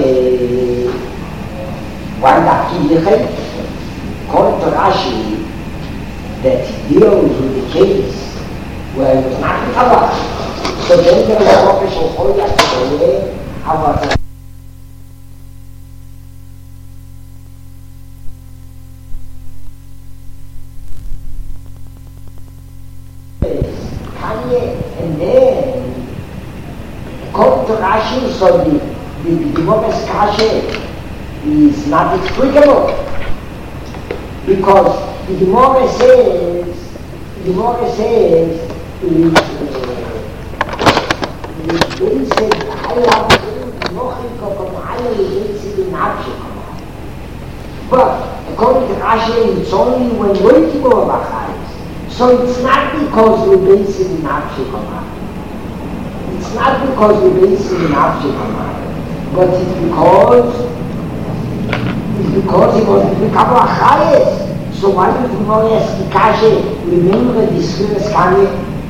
וואנדקי לי חיים. כל תורה שלי, that deals with the case where it was not recovered. So then there was a official hoya to the way about and then according to Rashi, so the the Gemara's kasha is not explicable because the Gemara says the Gemara says is they said I have nothing from I is in action. But according to Rashi, it's only when waiting over Bachai. So it's not because we're basing in Abshikama. It's not because we're basing in Abshikama. But it's because it's because it was the Kabbalah Chayes. So why do you know yes the Kashe remember this famous Kanye?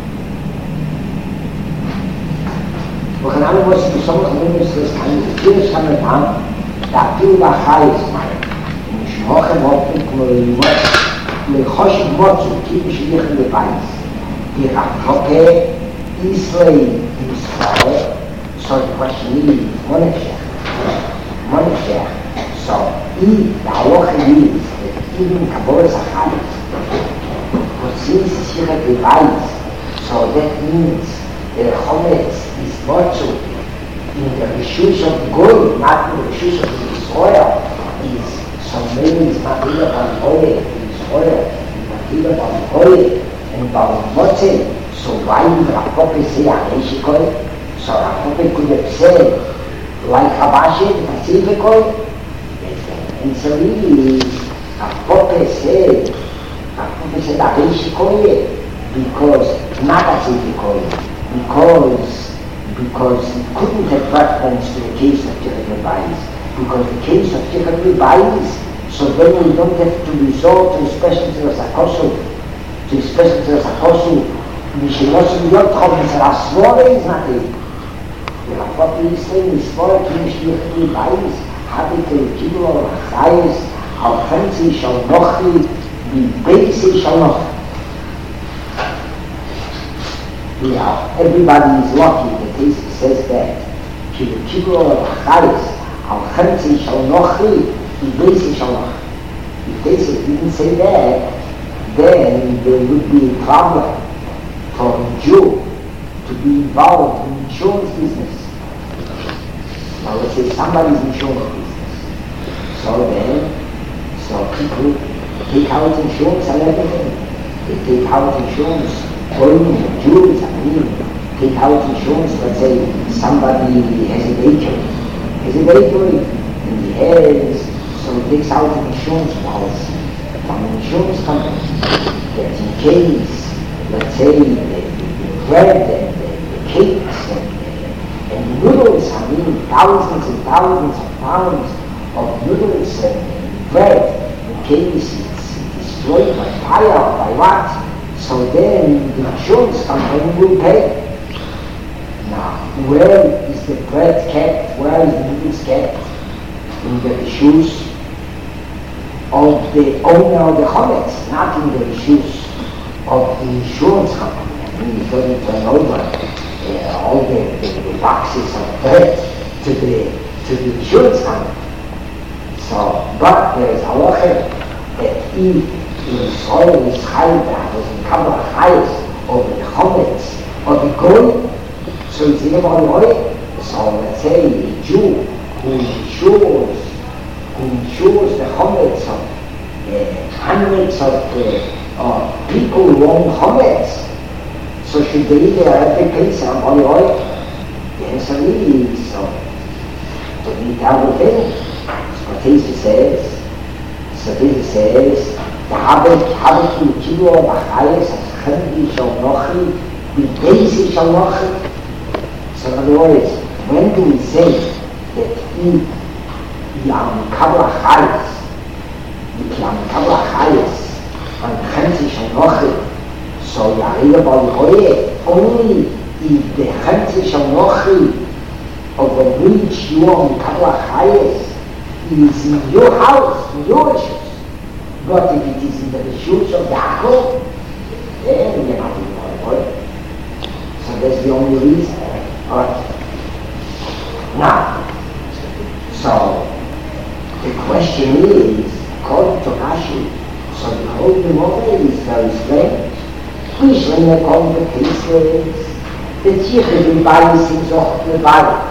Well, can I was to someone who knows this Kanye? The famous Kanye down that Kabbalah Chayes mine. And you should walk him up in the לחושך מוצו, כאילו שליח לבייס. Die Rachoke Israel Israel, so the question is, Moneshech. Moneshech. So, if the halacha is that even Kabbalah Zacharis, but since it's here at the Weiss, so that means the Chometz is motzu in the Rishus of Goy, not in the Rishus of Israel, is so maybe it's Matila Banhole, Israel, Matila Banhole, and Banhole. So why would Rachope say Aneshikoi? So Rachope could have said, like Habashi, the Pacificoi, and so really, Rachope said, Rachope said Aneshikoi, because not Pacificoi, because because it couldn't have reference to the case of Tikkun Bayis, because the case of Tikkun Bayis, so then we don't have to resort to special to Sakosu, to special to Sakosu. Mishimosu Yot Chometz Rasvore is not it. The Rachope is saying, Rasvore Kimish Tikkun Bayis, Habite Kibro Chayes, Al Fenzi Shal Nochi, Beisi Shal Nochi. Yeah, everybody is lucky that he says that. Ki Kibro Chayes, Al Fenzi Shal Nochi, Beisi Shal Nochi. If they didn't say that, then there would be a problem for a Jew to be involved in insurance business. Now let's say somebody's insurance business. So then, so people take out insurance and everything. They take out insurance, only Jews, I mean, take out insurance, let's say somebody has a bakery, has a bakery, and he has, so he takes out an insurance policy from an insurance company that in case, let's say, the, the bread and the, the cakes and, and noodles, I mean, thousands and thousands of pounds of noodles and bread, in case it's destroyed by fire or by what, so then the insurance company will pay. Now, where is the bread kept? Where is the noodles kept? In the shoes of the owner of the chometz, not in the shoes of the insurance company. I mean, you don't turn over uh, all the, the, the boxes of bread to the to the insurance company. So, but there is halacha that if the soil is high down, was in Kabbalah Chayes, or the chometz, or the goy, so it's in about oil. So let's say a Jew who insures, who insures the chometz of uh, hundreds of uh, Uh, people who own chometz, so should they either have to pay some olive oil? The answer is so. So the terrible thing. So Tisa says, so Tisa says, the habit, habit in Kibro Bachayes, as Chendi Shal Nochi, the Beisi Shal Nochi. So in other words, when do we say that if Yam Kabbalah Chayes, if Yam Kabbalah Chayes, and Chenzi Shal Nochi, so Yarida Bali Hoye, only if the Chenzi Shal Nochi of the which you own Kabbalah Chayes is in your house, in your issues. But if it is in the shoes of Yaakov, then you're not in the world. So that's the only reason. Alright. Now, so the question is, according to Rashi, so the whole Gemara is very strange. Which when they come to cases, the Tzich will buy things off the body.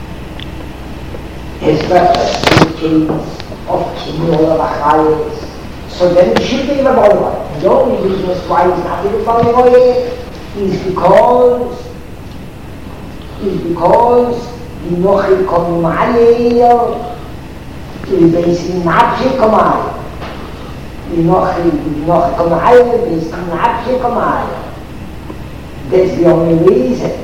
Is that a case of Kimura Bachayes? So then it should be the Bolva. The only reason why it's not in the Bolva is because is because the Nochi Komayel is basically not Shikamai. The Nochi Komayel is not Shikamai. That's the only reason.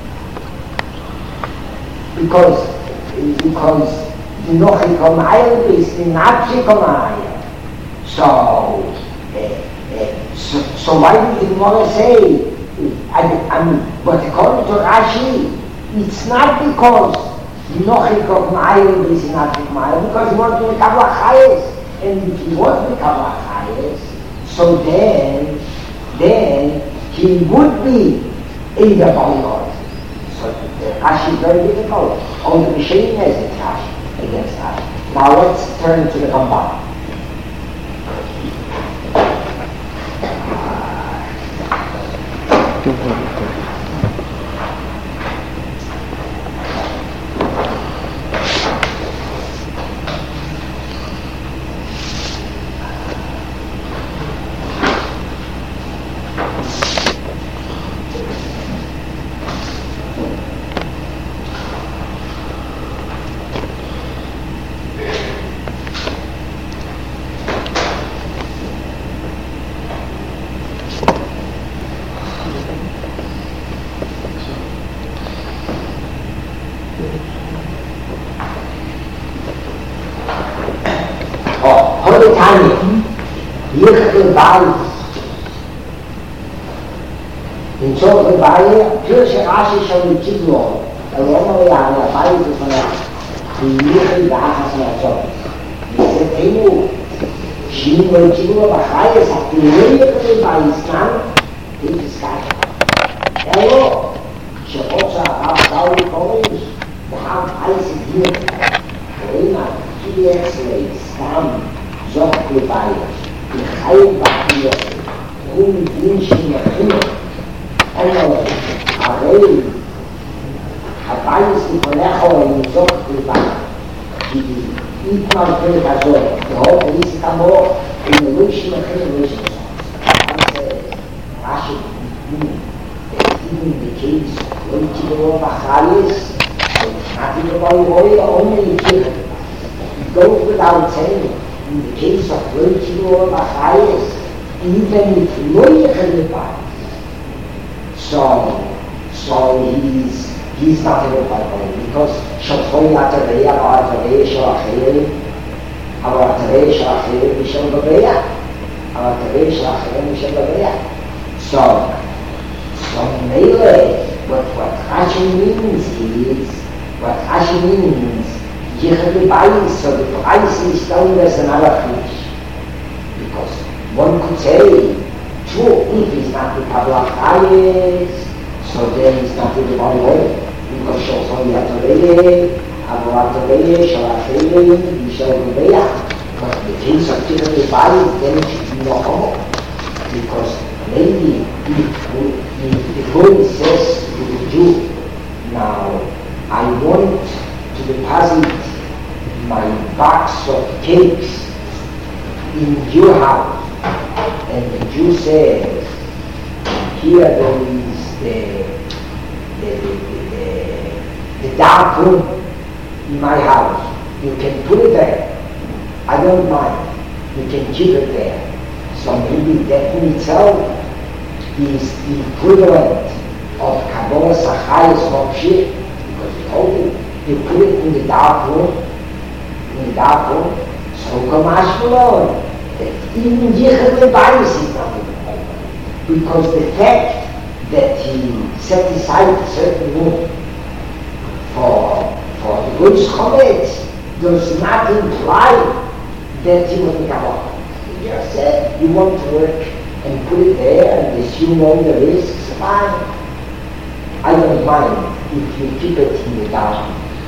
Because because the Nochi Komayel is not Shikamai. So, uh, uh, so, so why did the Gemara say, I, I mean, but according to Rashi, it's not because Nochik of Ma'ayim is not Ma'ayim, because he wants to make Kabbalah Chayes, and if he wants to make Kabbalah Chayes, so then, then he would be in the Baliyot. So uh, Rashi is very difficult. Only the Mishnah has it Rashi against Rashi. Now let's turn to the Ramban. In so the Baye, pure Rashi shall be Tiglo, a Roman Yana, Baye to Fana, the Yuri Bahas and so. He said, Emu, she will Tiglo, the highest of the Yuri by his son, he is Kasha. Hello, she also have Saudi College, the half ice in here. Rena, he X-rays, Stam, Zok the Baye, the high Baye, whom Dinch in the Himmel. Anyway, הרי הבייס לפניך ולמזוק לבן כי איתמר פרק הזאת והוא פריס כמוך ומלוי שמחיר ולוי שמחיר Rashi even the case when you go Bachayes not in the Bolivoi only it goes without saying in the case of when you go Bachayes even if Loy Chelipah. So, so he's he's not in the Bible because Shalchoi Atarei Atarei Shalachei Atarei Shalachei Mishal Babreya Atarei Shalachei Mishal Babreya. So, so Mele, what what Rashi means is what Rashi means. Yichel Bayis, so the price is down as another fish because one could say. True, if he's not the Kabbalah Chayes, so then he's not in the Bolivoi. Because Shalchoi Atarei, Atarei, Shalachei, Mishal Babreya. But the case of Yichel Bayis, then it should be no homo. Because maybe the Holy says to the Jew, now I want to deposit my box of cakes in your house. And the Jew says, here there is the, the, the, the, the dark room in my house. You can put it there. I don't mind. You can keep it there. So maybe that in itself is the equivalent of Kabbalah Sachayes Mokshir, because you told it, you put it in the dark room, in the dark room, so Kamash Malone. Even Yichel Bayis is not in the Bible. Because the fact that he set aside a certain room for, for the good Chometz does not imply that he was the Kabbalah. You just said you want to work and put it there and assume all the risks, fine. I don't mind if you keep it in the garden.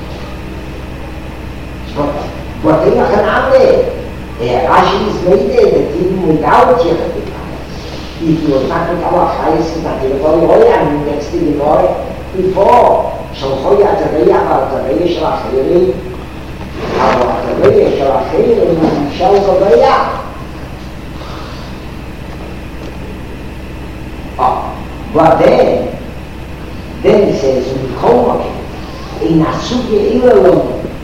But, but in a Haname, Rashi is made it that even without Yechid, if you were not with our highest, that you were going and next to the boy, before, שלחו יתריה והתריה של אחרים, אבל התריה של אחרים הוא נמשל גביה. But then, then he says, ומכל מקום, אין הסוגיה אילה לנו,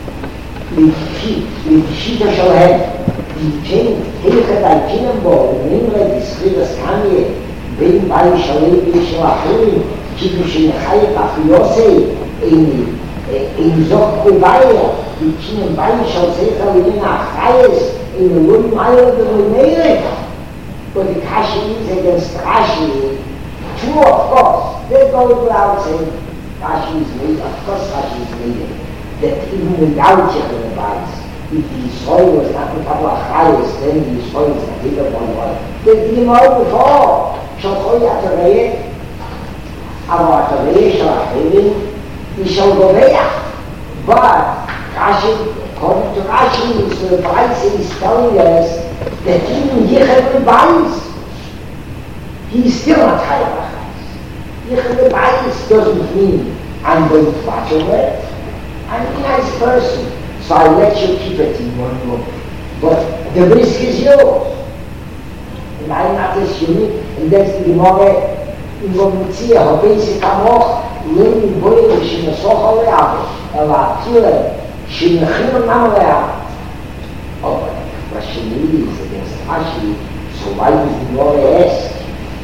לפשיטה שלהם, כן, היכד היכינם בו, ונמרה דסחיר הסקניה, בין בי שלי של אחרים, כאילו שנחי את אחיוסי, in Zog Kubaya, die Kinen Bayer shall say that we in our highest in the room mile of the America. But the Kashi is against Rashi. True, of course. They go without saying Rashi is made. Of course Rashi is made. That even without Yechid advice, if the soil was not the couple of highest, then the soil is not bigger one one. They did all before. Shalchoi Atarei, Ava Atarei shall have he shall go there. But Rashi, according to Rashi, the Braise is telling us that even Yechid advice, he is still not high of Yechid advice doesn't mean I'm going to watch over it. I'm a nice person, so I let you keep it in one room. But the risk is yours. And I'm not assuming, and that's the Gemara in Gomitzia, Hobesi Kamoch, Lenin Boyle, Shinesoch Aleav, Elatile, Shinechim Namaleav. Oh, but Rashi is against Rashi, so why does the Gemara ask?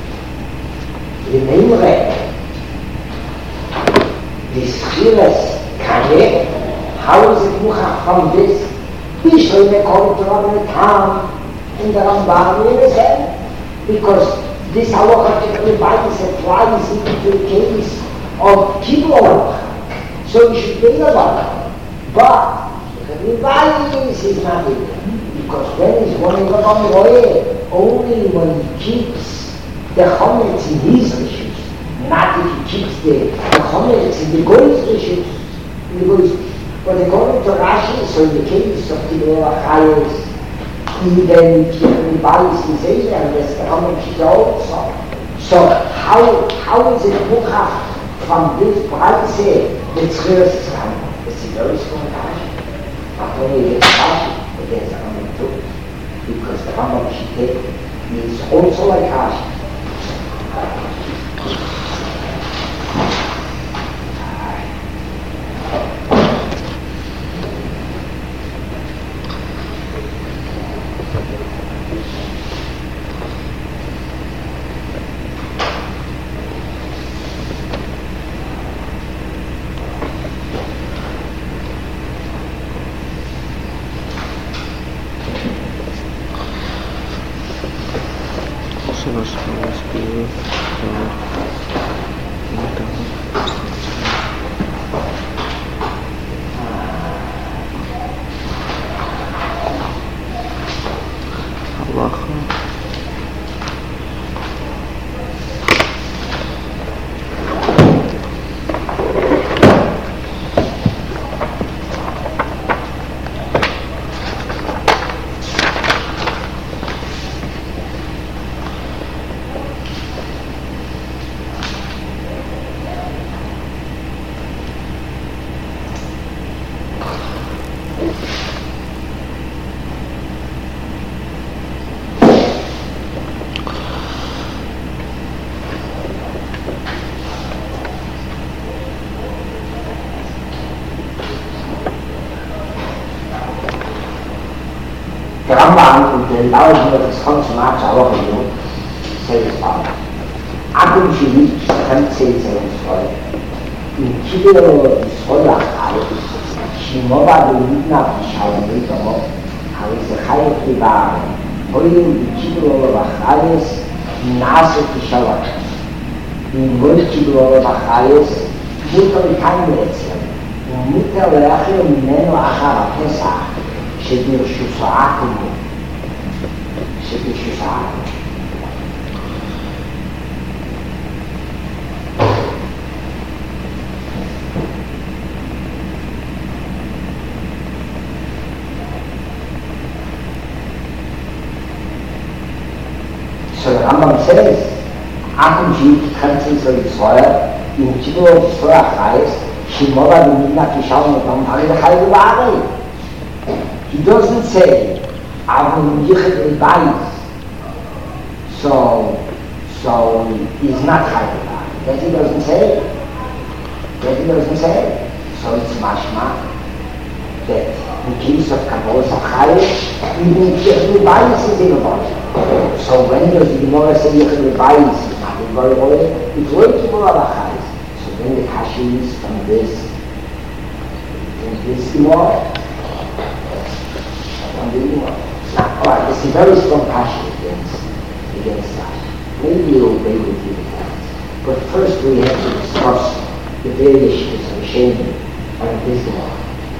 Remember, this Chiles Kanye, how is it Muchach from this? We should make all the Rabbi Tam in the Ramban, you understand? Because this halacha applies into the case of Kibbutz. So you should think about it. But the Rebbeis is not in there. Because when he's going to go on the way, only when he keeps the chometz in his issues, not if he keeps the, the chometz in the goy's issues. But according to Rashi, so in the case of Kibbutz Achayos, even if the Rebbeis is Ezer, and there's the chometz is also. So how how is it Muchach from this Braise the Tzchiras is coming? It's a very strong Rashi. Not only against Rashi, but against the Rambam too. Because the Rambam Shiteh is also like Rashi. The Rambam, with the knowledge of his consummate Allah in you, says as follows. Akum Shivik, Shechem Tzei Tzei Yisroel, in Kibbutz Yisroel Achai, Shimova B'Lidna B'Shalom B'Tomo, Ha'Yisachayet Libar, Hoyim B'Kibbutz Achayes, Na'aseh B'Shalom. In Goy Kibbutz Achayes, Mutter L'Kaim L'Etzel, Mutter L'Achir Mimenu Achar HaPesach, שדרשו סעקנו, שבשושן. So the Rambam says, Akum Jeep Kansi so Yisrael, in Chibu of Yisrael Chayes, Shimola B'Midna Kishal Nodam Hari L'Chai L'Vari. He doesn't say, Avum Yichet L'Bayis, so, so he's not Chai L'Vari. That he doesn't say. That he doesn't say. So it's mashma that in case of Kabbalah Chayes, even Yichet L'Bayis is in a body. So when does the Gemara say Yichet L'Bayis? It's not in very well. It's way to more L'Chayes. So then the Kashi is from this, from this Gemara. From the Gemara. Now, alright, it's a very strong Kashi against, against that. Maybe you'll obey with you that. But first we have to discuss the variations of Shem on this Gemara.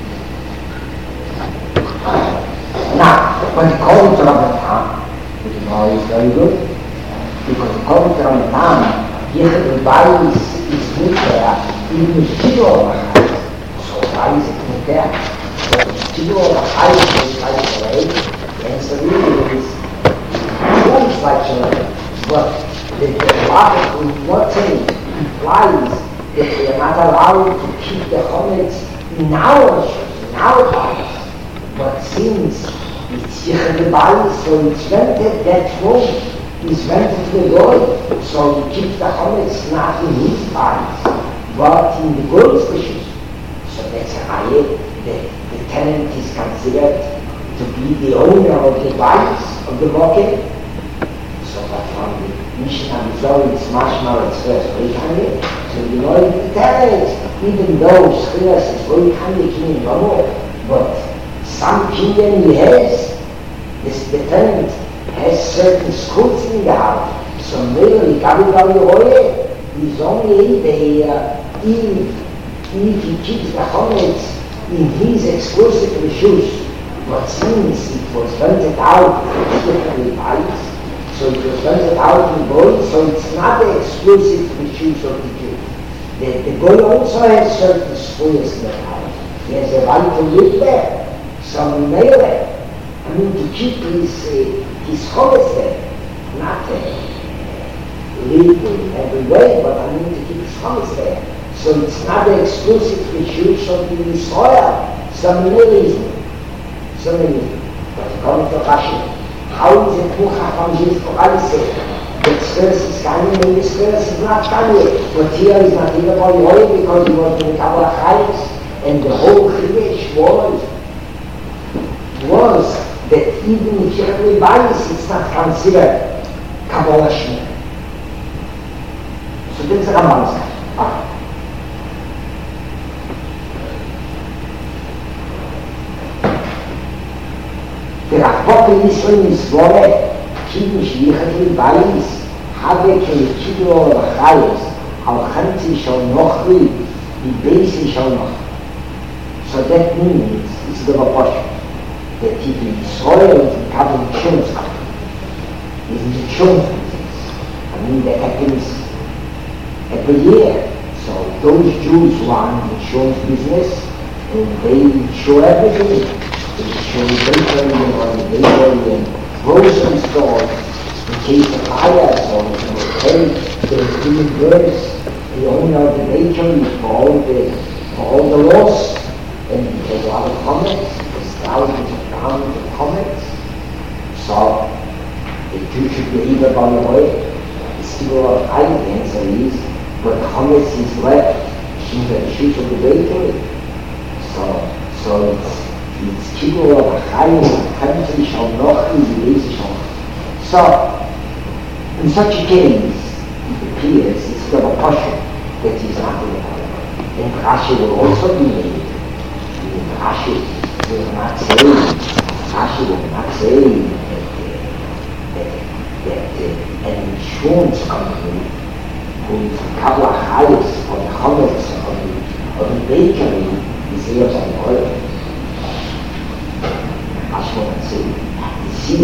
Now, when it comes to Rambam, the Gemara is very good, because according to Rambam, Yichet L'Bayis is Mutter, even the Chidu of L'Chayes. So why is it Mutter? Well, the Chidu of L'Chayes is like Shalei, and so really is always like Shalei. But the, the logic in what it implies that we are not allowed to keep the Chometz in our shoes, in our bodies. But since it's Yichet L'Bayis, so it's rented that room. Is rented to the Goy, so he keeps the Chometz not in his bodies, but in the Goy's dishes. So that's how the, the tenant is considered to be the owner of the bodies of the Mokel. So but from the Mishnah Mizor, it's mashma, it's first Roikande. So you know the tenant, even though Shchiras is Roikande, Kinyan Ramor, but some Kinyan he has, is the tenant, has certain schools in the house. So really, Kabbalah Yehoye is only the, uh, if, if he keeps the Chometz in his exclusive reshus. But since it was rented out for different bodies, so it was rented out in Goy, so it's not the exclusive reshus of the Jew. The, the Goy also has certain schools in the house. He has a right to live there. So Mele, I mean to keep his uh, his Chometz there, not uh, live in every way, but I mean to keep his Chometz there. So it's not the exclusive reshus of the Yisrael. Some reason, some reason. But according to Rashi, how is it Mucha from his Koralise? The Xeris is coming and the Xeris is not coming. But here is not even about Yehoye because he was in the Kabbalah Chayes, and the whole Chidesh was was that even if you have a bias, it's not considered Kabbalah Shmir. So that's the Rambam says. Ah. The Rachbot in Israel is Vore, Kiddush Yichet L'Bayis, Habe Ke Kiddush L'Chayes, Al Chanti Shal Nochri, Beisi Shal Nochri. So that means it's the proportion. That if the Yisrael is becoming insurance company, is in the insurance business. I mean that happens every year. So those Jews who are in the insurance business, and they insure everything. They insure the bakery and the bakery and grocery stores in case of fire, so they they reimburse the owner of the bakery for all the for all the loss, and there's a lot of comments, there's thousands of pounds of comments. So the Jew should be either by the way, the still of high answer is, but comments is left in the shoes of the bakery. So so it's it's Kibur of Chaim, country shall not be the shall. So in such a case, it appears it's the portion that is not in the Bible. And Rashi will also be made. Rashi will not say, Rashi will not say that, uh, that, that uh, an insurance company who is the Kabbalah Chayes or the Chometz or the, or the bakery is here on oil. Rashi will not say, you see,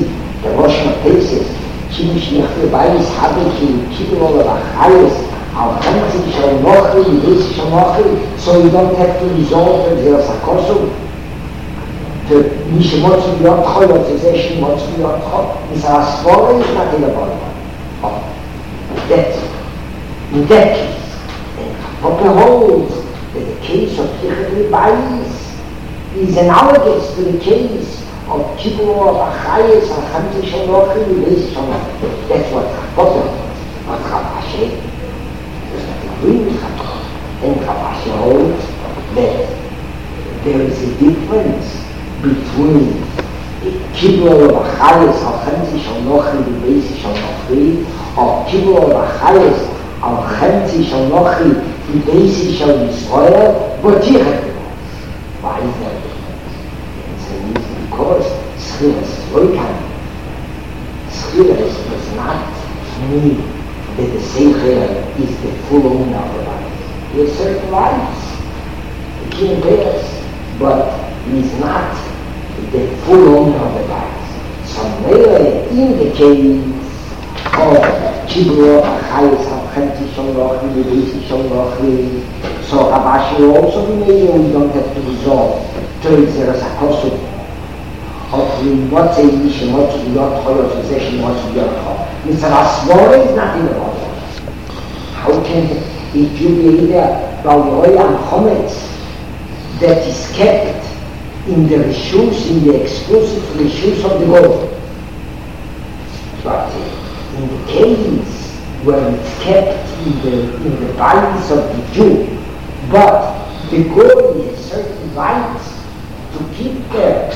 the Russian cases, Kiddush Nechli Bayis Habiki, Kibble of Achayis, Al Khanti Shalmochi, Yesi Shalmochi, so you don't have to resort to the Sakosu, to Mishimotsu Yotcho, or to Zeshi Motsu Yotcho. It's a Svora is not in the body. That, in that case, and Poppe holds that the case of Nechli Bayis is analogous to the case of Kibble of Achayis, Al Khanti Shalmochi, Yesi Shalmochi. That's what Poppe, what Chavashi does not agree with Chavashi. And Chavashi holds that there is a difference between Kibble of Achayis, Al Khanti Shalmochi, Yesi Shalmochi, or Kibble of Achayis, Al Khanti Shalmochi, Yesi Shalmochi, but Yichad. Why is that different? It's because Schiras is very kind. Schiras does not mean that the Seicher is the full owner of the life. He has certain rights, the king bears, but he is not the full owner of the rights. So maybe in the case of Kibble of Achayis, Al Khanti Shalmochi, Yesi Shalmochi, so Chavashi will also be made, we don't have to resolve to Zeras HaKosov. Hopefully, what's a issue, what's the Yot Choyos, possession, what's the Yot Choyos. Mister Asvora is not in the body. How can it be either Baloi and Chometz that is kept in the rishus, in the exclusive rishus of the world? But in the case where it's kept in the, in the bodies of the Jew, but the Goy has certain rights to keep there,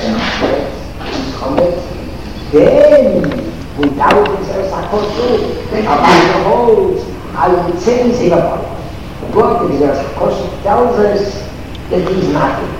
then without the Zeras HaKosov, the Chavashi holds, I would say he's in a body. But the Zeras HaKosov tells us that he's nothing.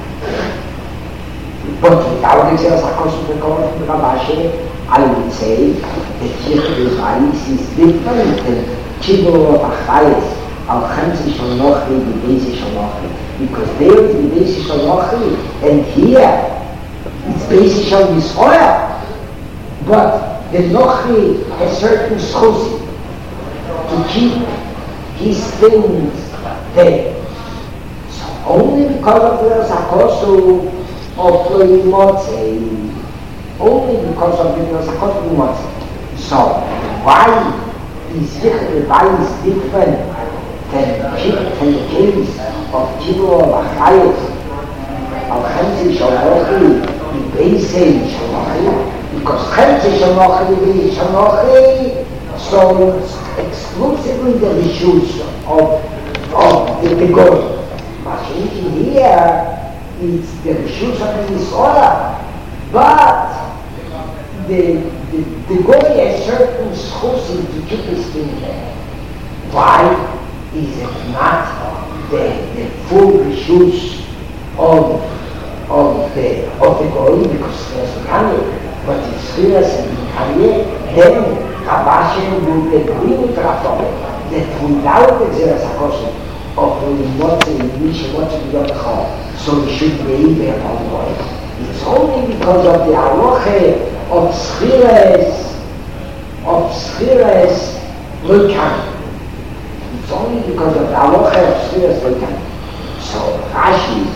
But without the Zeras HaKosov, the Chavashi, I would say that Yichud Bayis is different than Kibble of Achayis, Al Khanti Shalmochi, Yesi Shalmochi, because there is the Yesi Shalmochi, and here it's Yesi Shalmochi, but the Nochi has certain schusi to keep his things there. So only because of the Zakosu of the Motzei, only because of the Zakosu Motzei. So why is Yichud Bayis different than the case of Kibble of Achayis, Al Khanti Shalmochi, Yesi Shalmochi? Because Khanti Shalmochi, Yesi Shalmochi, so it's exclusively the rishus of, of the, the Goy. But here, it's the rishus of the Yisroel. But the, the, the Goy has certain schusim to keep his thing there. Why is it not the, the full rishus of, of the of the Goy? Because there's a Kanye, but it's Schiras and Kanye, then Chavashi would agree with Rafal that without the Zeras HaKosov of the Motzei, Misha Motzei Yot Choyos, so he should be there on the way. It's only because of the Aloche of Schiras, of Schiras Loikan. It's only because of the Aloche of Schiras Loikan. So Rashi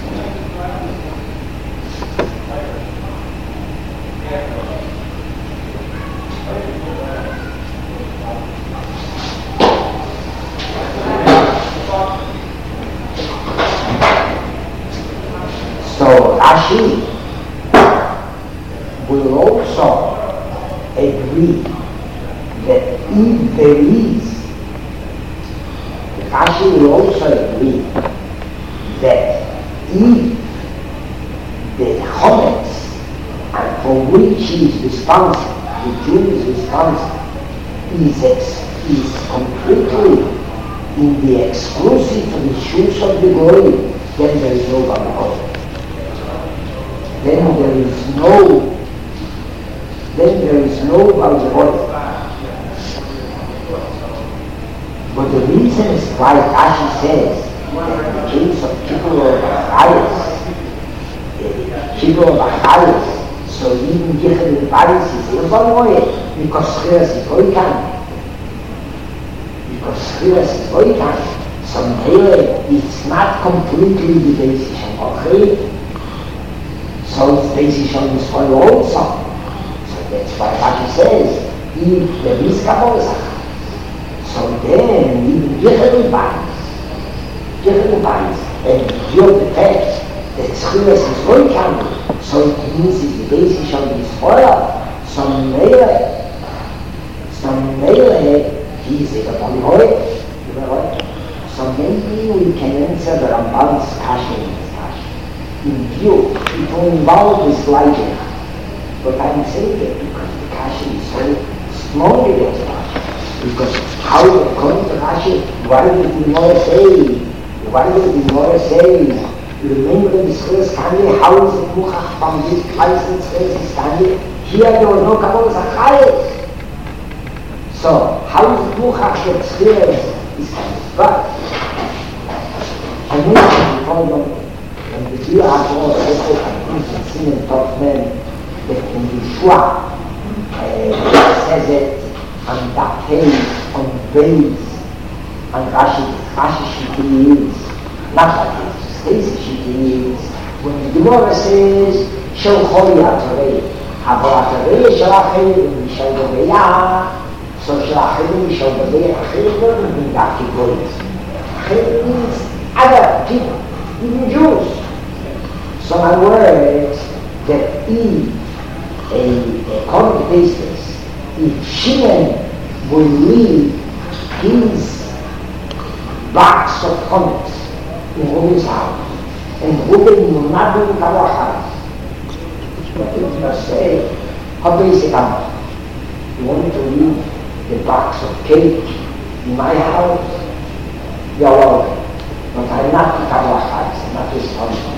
So Rashi will also agree that if there is, Rashi will also agree that if the chometz, and for which he is responsible, the Jew is responsible, is, ex- is completely in the exclusive rishus of the Goy, then there is no Baloi. Then there is no, then there is no Baloi. But the reason is why Rashi says that in the case of Kibble of Achayis, Kibble of Achayis, So even given the bodies is one way, because Schiras is Goikan. Because Schiras is Goikan. So really, it's not completely the basis of Chayim. So it's basis on this one also. So that's why Rashi says, if there is Kabbalah, so then even given the bodies, given the bodies, and build the text, that Schiras is Goikan. So it means it's the basis of this oil. Some male, some male, he is a body oil. So maybe we can answer the Ramban's question in this question. In view, it will involve this logic. But I'm saying that because the question is so small in this question. Because how, according to Rashi, why did the Gemara say? Why did the Gemara say? Remember the Schiras Kanye, how is it Muchach from this place in Schiras Kanye? Here there was no Kabbalah Zachayas. So, how is it Muchach that Schiras is Kanye? But, I mentioned before them, when the Bia Hashor, also I think it's seen in top men, that in Yeshua, uh, says it on that page, on base, on Rashi, Rashi Shikhi is, not like this. This is when the Gemara says, "Shel Choli Atarei," Aval Atarei Shel Achim Shel Goveya. So Shel Achim Shel Goveya Achim doesn't mean that he goes. Achim means other people, even Jews. So my words that if a, a common basis, if Shimon will leave his box of comics in Reuben's house, and Reuben will not be in our house. But it must say, how basic am I? You want me to leave the box of cake in my house? You're welcome. But I'm not in our house, I'm not responsible.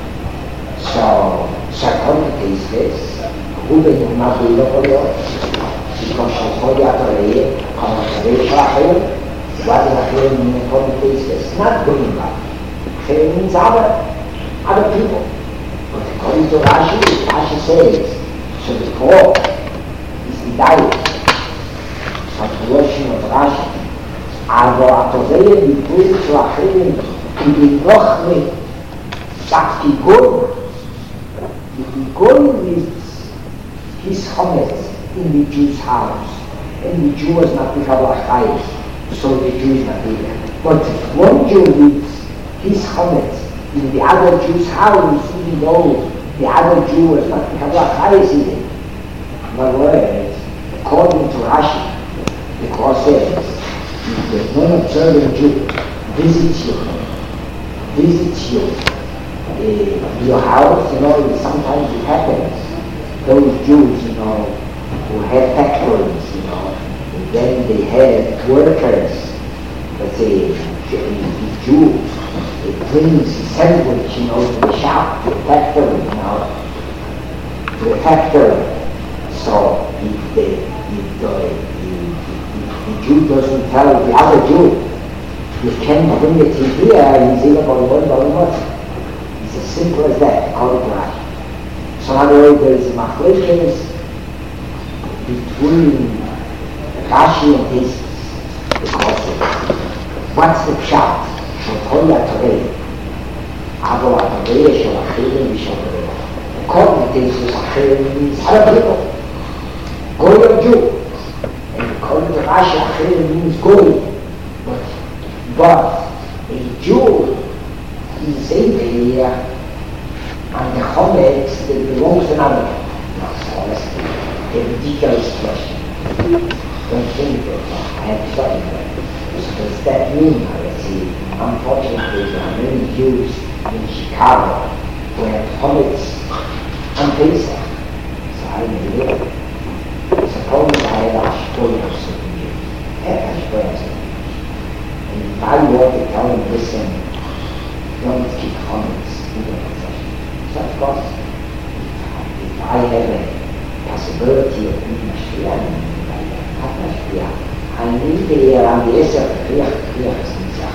So, second is this, Reuben will not be in the house, because Shachor Yatarei, Kamarei Shalachim, what is Achim in the common cases? Not going back. Achim means other, other people. But according to Rashi, Rashi says, so the core is the diet. So the version of Rashi, Avo Atovei Bipuri to Achim, to be Nochme, Sakti Gol, the Gol is his chometz in the Jew's house, and the Jew was not become Achayis. So the Jew is not there. But one Jew leaves his chometz in the other Jew's house, even though the other Jew was not become Achayis in it. In other words, according to Rashi, the Torah says, if the non-observant Jew visits you, visits you, uh, your house, you know, sometimes it happens. Those Jews, you know, who have factories, you know, then they had workers, let's say, the Jew, it brings a sandwich, you know, to the shop, to the factory, you know, to the factory. So if the, if the, if the Jew doesn't tell the other Jew, you can't bring it in here, he's even going to one month. It's as simple as that, according to Rashi. So in other words, there is a machlokes between Rashi and his because what's the pshat? Shokol Yatarei, Avo Atarei, Shel Achim V'Shel. According to this, Achim means other people. Goy or Jew. And according to Rashi, Achim means Goy. But, but a Jew is a there and the chometz that belongs to another. Now, so that's a ridiculous question. Don't think that I have to study that. Does that mean, I see, unfortunately, there are many Jews in Chicago who have chometz on Pesach. So I may live. Suppose I had a shkoy of certain Jews. I have a shkoy of certain Jews. And if I were to tell them, listen, don't keep chometz in your possession. So of course, if I have a possibility of being a Shia, I need the around the essence of clear, clear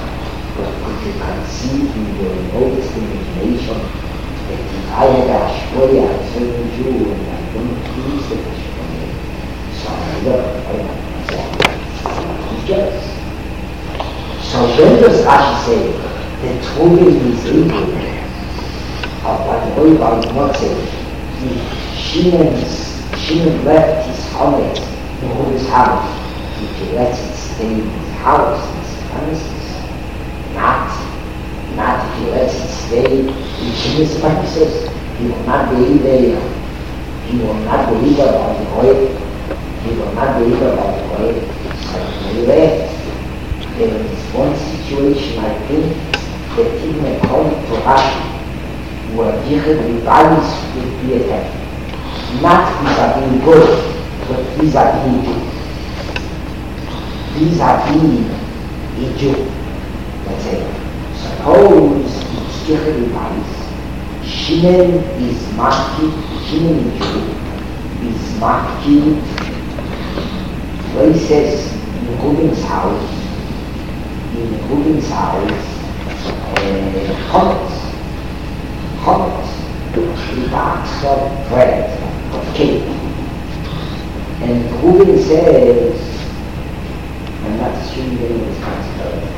but could you conceive in your remotest imagination that if I had a boy, I certain Jew, and I don't please the fish from me. So I look, I myself. He's jealous. So when does Rashi say that Tobin is able of what the boy about not say, Shimon's, Shimon left his helmet in his house. He lets it stay in his house, in his premises. Not, not if he lets it stay in Shimon's premises. He will not believe there. He will not believe about the oil. He will not believe about the oil. So anyway, there is one situation I think that even according to Rashi, where different rivals would be attacked. Not vis-a-vis good, but vis-a-vis Jew. Vis-a-vis a Jew. Let's say, suppose it's different rivals. Shimon is Maki, Shimon is Jew, is Maki, where he says, in Reuben's house, in Reuben's house, uh, Chometz, Chometz, the box of bread, of cake. And Reuben says, I'm not assuming any responsibility.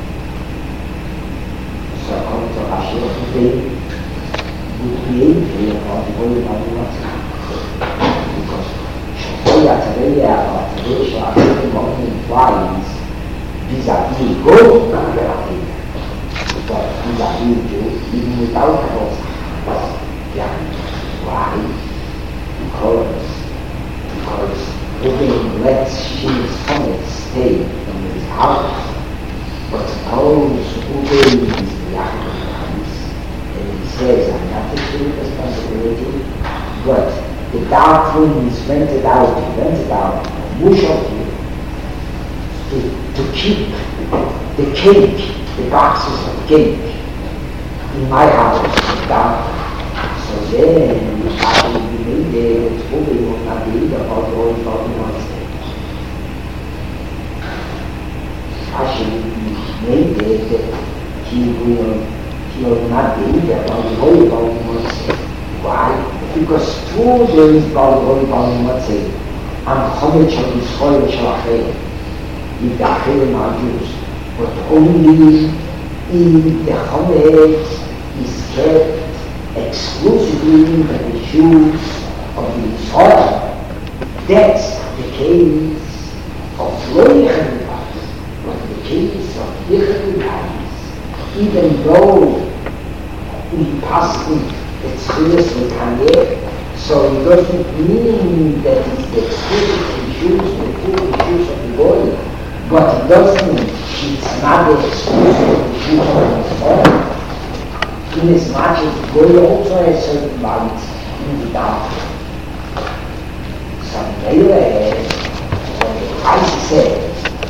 So according to Rashi today, would be able about the way about what's happening. Because Shokoya today, or today, Shokoya only implies vis-a-vis good, not vis-a-vis. But vis-a-vis Jew, even without those habits. Yeah. Why? Because, because Reuben lets Shimon's family stay in his house. But suppose Reuben is the Yaakov. He says, I'm not taking responsibility, but the doctrine is rented out, rented out, usually to, to keep the cake, the boxes of cake in my house, the doctrine. So then, I will be made there, it's probably will not be about the whole problem once day. I should be made there that he will he will not be there about the Holy Volume Why? Because through those Holy Volume I'm coming to the soil Shalachei. If the Acherim are Jews, but only if the Chometz is kept exclusively by the Jews of the soil. That's the case of Loichem but the case of Yichem even though we pass it explicitly Kanye, so it doesn't mean that it's the explicit Jews, the full Jews of the body, but it doesn't, it's not the exclusive Jews of the soul. In as much as the body also has certain values in the doctrine. So Meir, when the Christ says,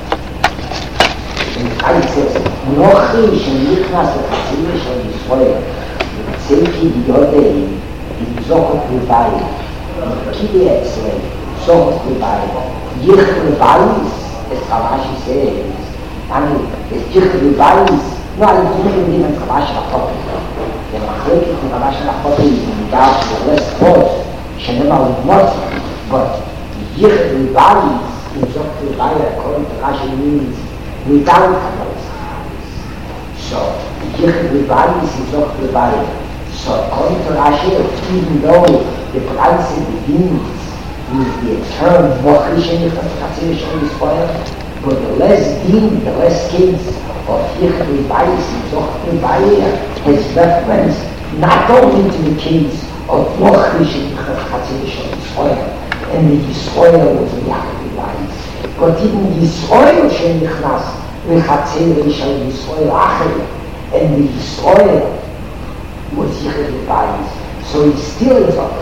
I says, Nochi shenichnas lechatzir shel Yisrael, tzeki biyodei, in zochot levayi, kili etzrei, zochot levayi, yich levayis, as Rashi says, and as yich levayis, no, I don't think even Rashi Lachote. The Machlekes in Rashi Lachote is in regard to the less cause, shenema u'motzi, but yich levayis, in zochot levayi, according to Rashi means without those eyes. So, Yichud Levalis is not Levalis. So, according to Rashi, even though the price begins with the term Mochi Shenichnas Chatzir Shel Yisrael, but the less din, the less case of Yichud Levalis is not Levalis has reference not only to the case of Mochi Shenichnas Chatzir Shel Yisrael, and the Yisrael was Yichud Levalis. but even Yisrael shenichnas lechatzir shel Yisrael achri, and the Yisrael was Yichud Bayis, so he still is up.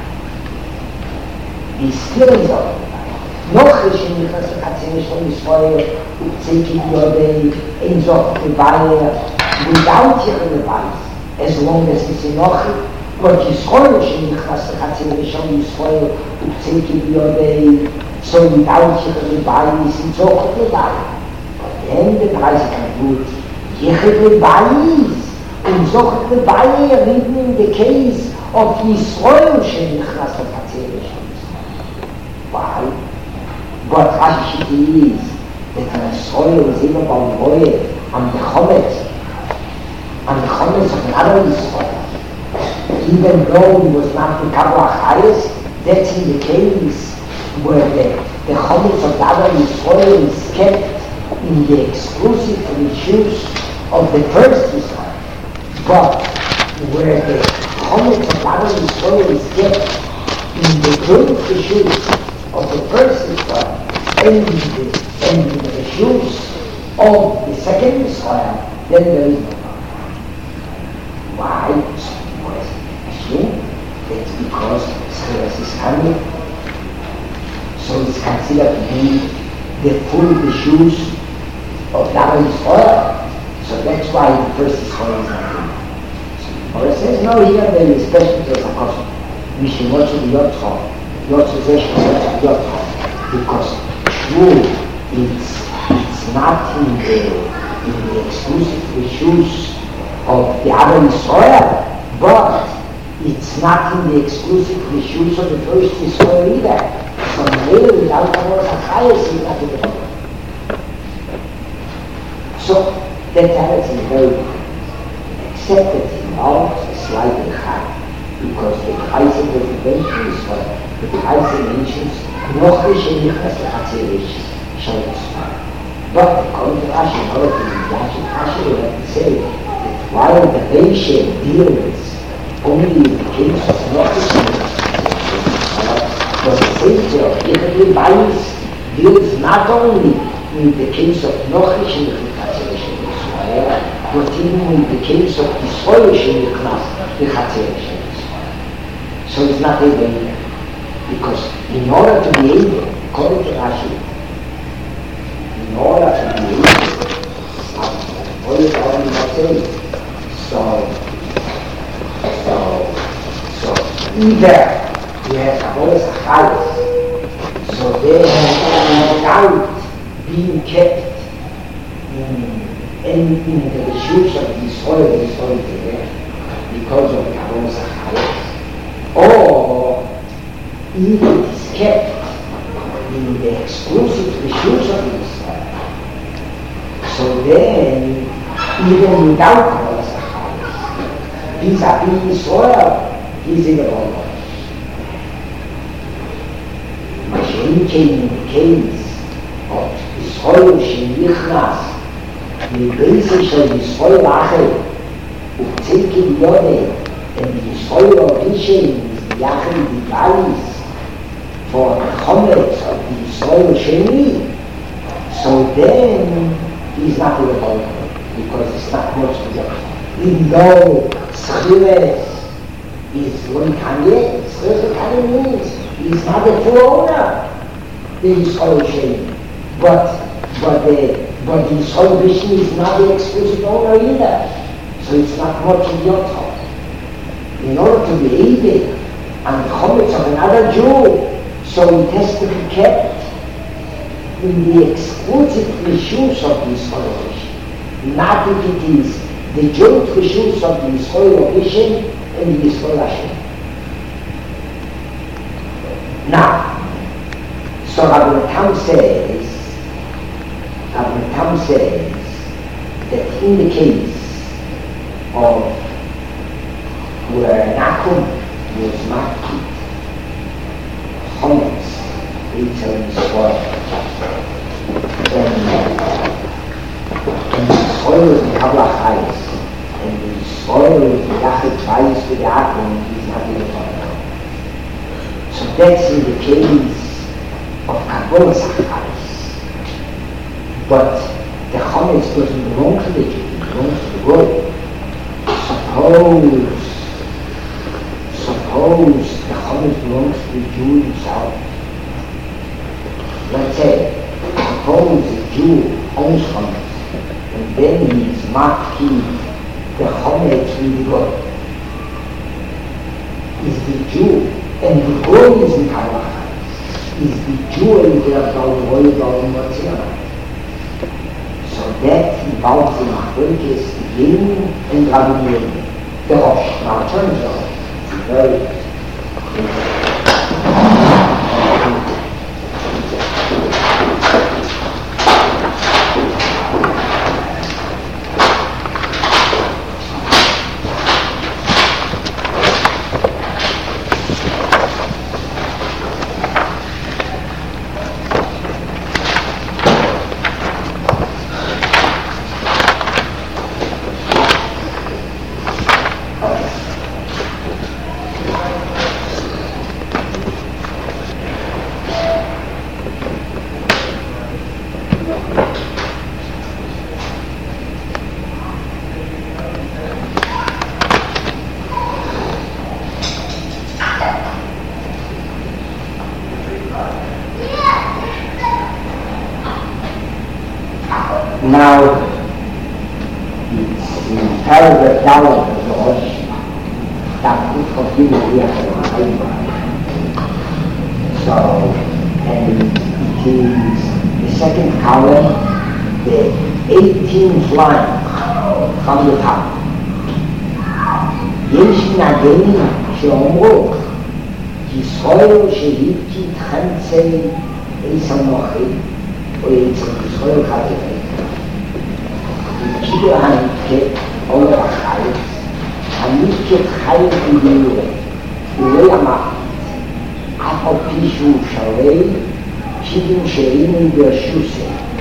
He still is up. Noch shenichnas lechatzir shel Yisrael u'tzeki yodei ein zok lebayir without Yichud Bayis, as long as it's enoch. But Yisrael shenichnas lechatzir shel Yisrael u'tzeki yodei, so without Yichud Bayis, it's auch Lebayis. But then the price concludes, Yichud Bayis, and Zochot Lebayis, even in the case of Yisrael שנכנס לקצה ראשון. Why? But Rashi is that Yisrael is even about Roye and the Chometz, and the Chometz of another Yisrael. Even though he was not the Kabbalah Chayes, that's in the case where the, the Chometz of the other Yisrael is kept in the exclusive issues of the first Yisrael. But where the Chometz of the other Yisrael is kept in the joint issues of the first Yisrael and in the, and in the issues of the second Yisrael, then there is no problem. Why? Because assume that's because Schiras is coming, so it's considered to be the full issues of the other Yisrael. So that's why the first Yisrael is not in. But it says, no, here there is special to the custom. We should not be Yotcha, Yotcha Zesh, Yotcha, because true, it's, it's not in the, in the exclusive issues of the other Yisrael, but it's not in the exclusive issues of the first Yisrael either. So really, without the word Achayas, it's not in the problem. So, that Teretz is very good. Except that it involves a slight echad, because the Kreise of the Bench is what the Kreise mentions, noch nicht in Nichas Lechatzerish, Shalom. But according to Rashi, in order to be Rashi, Rashi will have to say that while the Bench deals only in the case of noch nicht in Nichas Lechatzerish, but the safety of Yechidli Bayis deals not only in the case of noch nicht in Nichas but even in the case of Yisrael Shenichnas, the Chatzir Shenichnas. So it's not able either. Because in order to be able, according to Rashi, in order to be able, what is all you must say? So, so, so, either you have Kabbalas Achayas, so they have without being kept in in, in the issues of Yisrael, Yisrael today, because of Kabbalas Achayas, or even is kept in the exclusive issues of Yisrael. So then, even without Kabbalas Achayas, vis-a-vis Yisrael, he's in the bottom. Mashiach came in the case of Yisrael Shenichnas, מבייסי של ישראל אחר וקצת כביונה and ישראל audition is the Yachid device for the Chometz of the Israel Sheni, so then he's not in the bottom because it's not much to get. Even though Schiras is what he can get, Schiras kind of means he's not the full owner, the Israel Sheni, but but the But the Yisrael Vision is not the exclusive owner either. So it's not much in your talk. In order to be able and the Chometz of another Jew, so it has to be kept in the exclusive issues of the Yisrael Vision. Not if it is the joint issues of the Yisrael Vision and the Yisrael Hashem. Now, so Rabbi Tam says, Rabbi Tam says that in the case of where Nakum was not kept, Chometz, it's a Yisrael, and, and the Yisrael is the Kabbalah Chayes, and the Yisrael is the Yachid Bayis with the Akum, he's not in the Torah. So that's in the case of Kabbalas Achayes. But the Chometz doesn't belong to the Jew, it belongs to the world. Suppose, suppose the Chometz belongs to the Jew himself. Let's say, suppose the Jew owns Chometz, and then he's marking the Chometz with the God. Is the Jew, and the God is in Kabbalah, is the Jew in the Kabbalah, so that involves in Machlokes Yin and Rabbi Yehuda, the Rosh, now turn to Rosh. very now it's in paragraph down of the Rosh that would continue here for so and it is the second column, the eighteenth line from the top. יש נגנים שאומרו ישראל שהיבתי חנצי עץ המוחי או עץ ישראל חטפי וכאילו הנקט אור החייץ הנקט חייץ בדיוק ולא ימחת אף על פי שהוא שווה שידים שאינים ברשוסי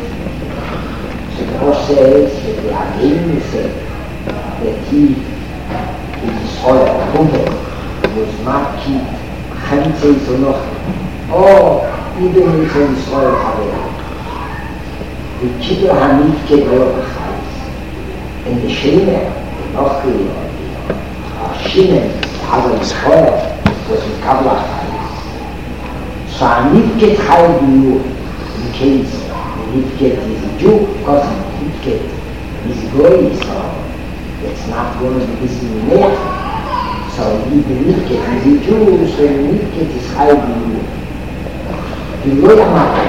שפרוסס ולהגים זה וטיב Israel, Kumpel, was Matki, Chanzei so noch, oh, even in so Israel Chavera. The Kibbur Hamid Kedor Chayz, and the Shemer, the Nochri, the Shemer, the Hazar Israel, was in Kabbalah Chayz. So Hamid Ked Chayz Biur, in case Hamid Ked is a Jew, because Hamid Ked is a Goy Israel. It's not going to be listening there. So he believed it as a Jew, so he believed it is high view. The Loya Maki.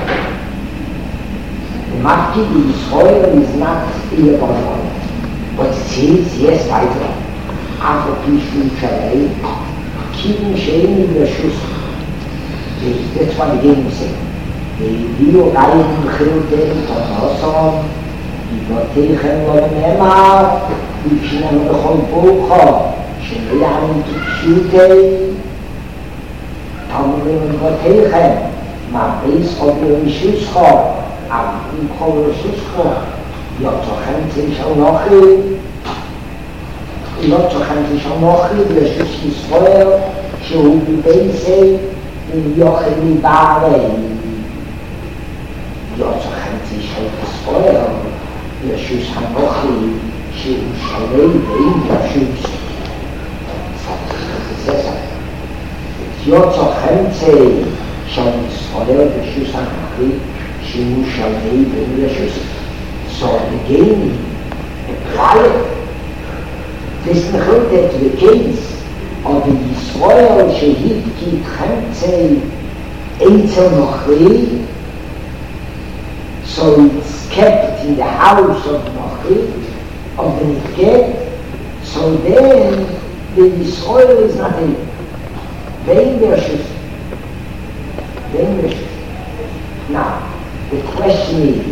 The Maki in Israel is not here by one. But it says, yes, weiter. After Pishu Shalei, Kivin Sheini Bershus. That's what the game is saying. The Dio Gaim Chilten, Tonoson, Ibotechem lo Nemar, Bishinem lechol Bucha, Shemiyanim Tukshutei, Tamrim Ibotechem, Mabis Obir Rishuscha, Abim Kol Rishuscha, Yotzochem Tzishal Nochi, Yotzochem Tzishal Nochi, Rishus Yisrael, Shehu Bibeisei, Yochem Ibarei, Yotzochem Tzishal Yisrael, Yeshus Hanochi, שהוא שווה בין ישוס. זה זה. יוצא חמצי של ישראל ישוס הנוכחי, שהוא שווה בין ישוס. So again, prior, this included the case of the Israel שהבקיד חמצי עצר נוכחי, so it's kept in the house of Nochi, of the Nikket, so then the Israel is not a Vein Bershus. Vein Bershus. Now, the question is,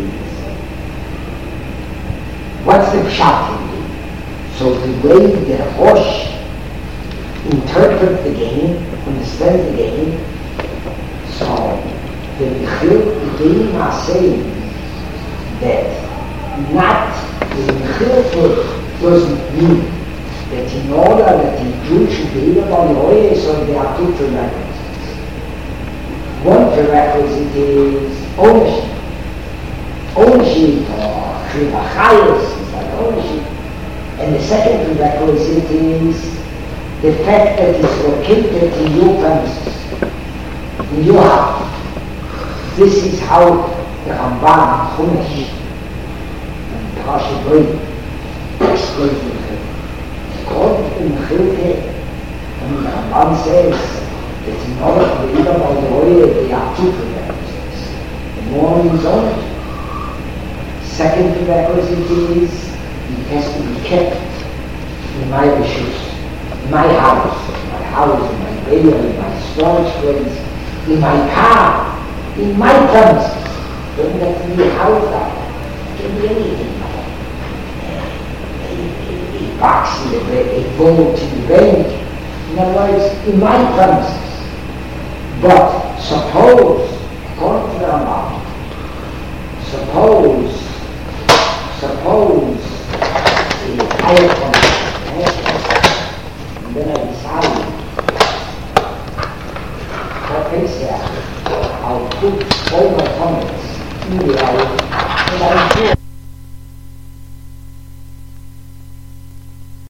what's the pshat in it? So the way the Rosh interpret the game, understand the game, so the Mechil, the game are saying that not the Mechil doesn't mean that in order that the Jew should be able to know, so there are two prerequisites. One prerequisite is ownership. Ownership or Chivachayos is like ownership. And the second prerequisite is the fact that it's located in your premises, in your house. This is how the Ramban Chumash and Parashat Brei explains the Mechilta. It's called the Mechilta, and the Ramban says that in order to be able to know, there are two prerequisites. One is ownership. Second prerequisite is it has to be kept in my issues, in my house, my house, in my beer, in my storage place, in my car, in my premises. Doesn't have to be a house like that. It can be anything like that. A, a, a box, a, a bulletin range. In other words, in my premises. But suppose, according to the Rambam, suppose, suppose I have come, and then I decide, for Pesach, I'll put all my comments in the house, and I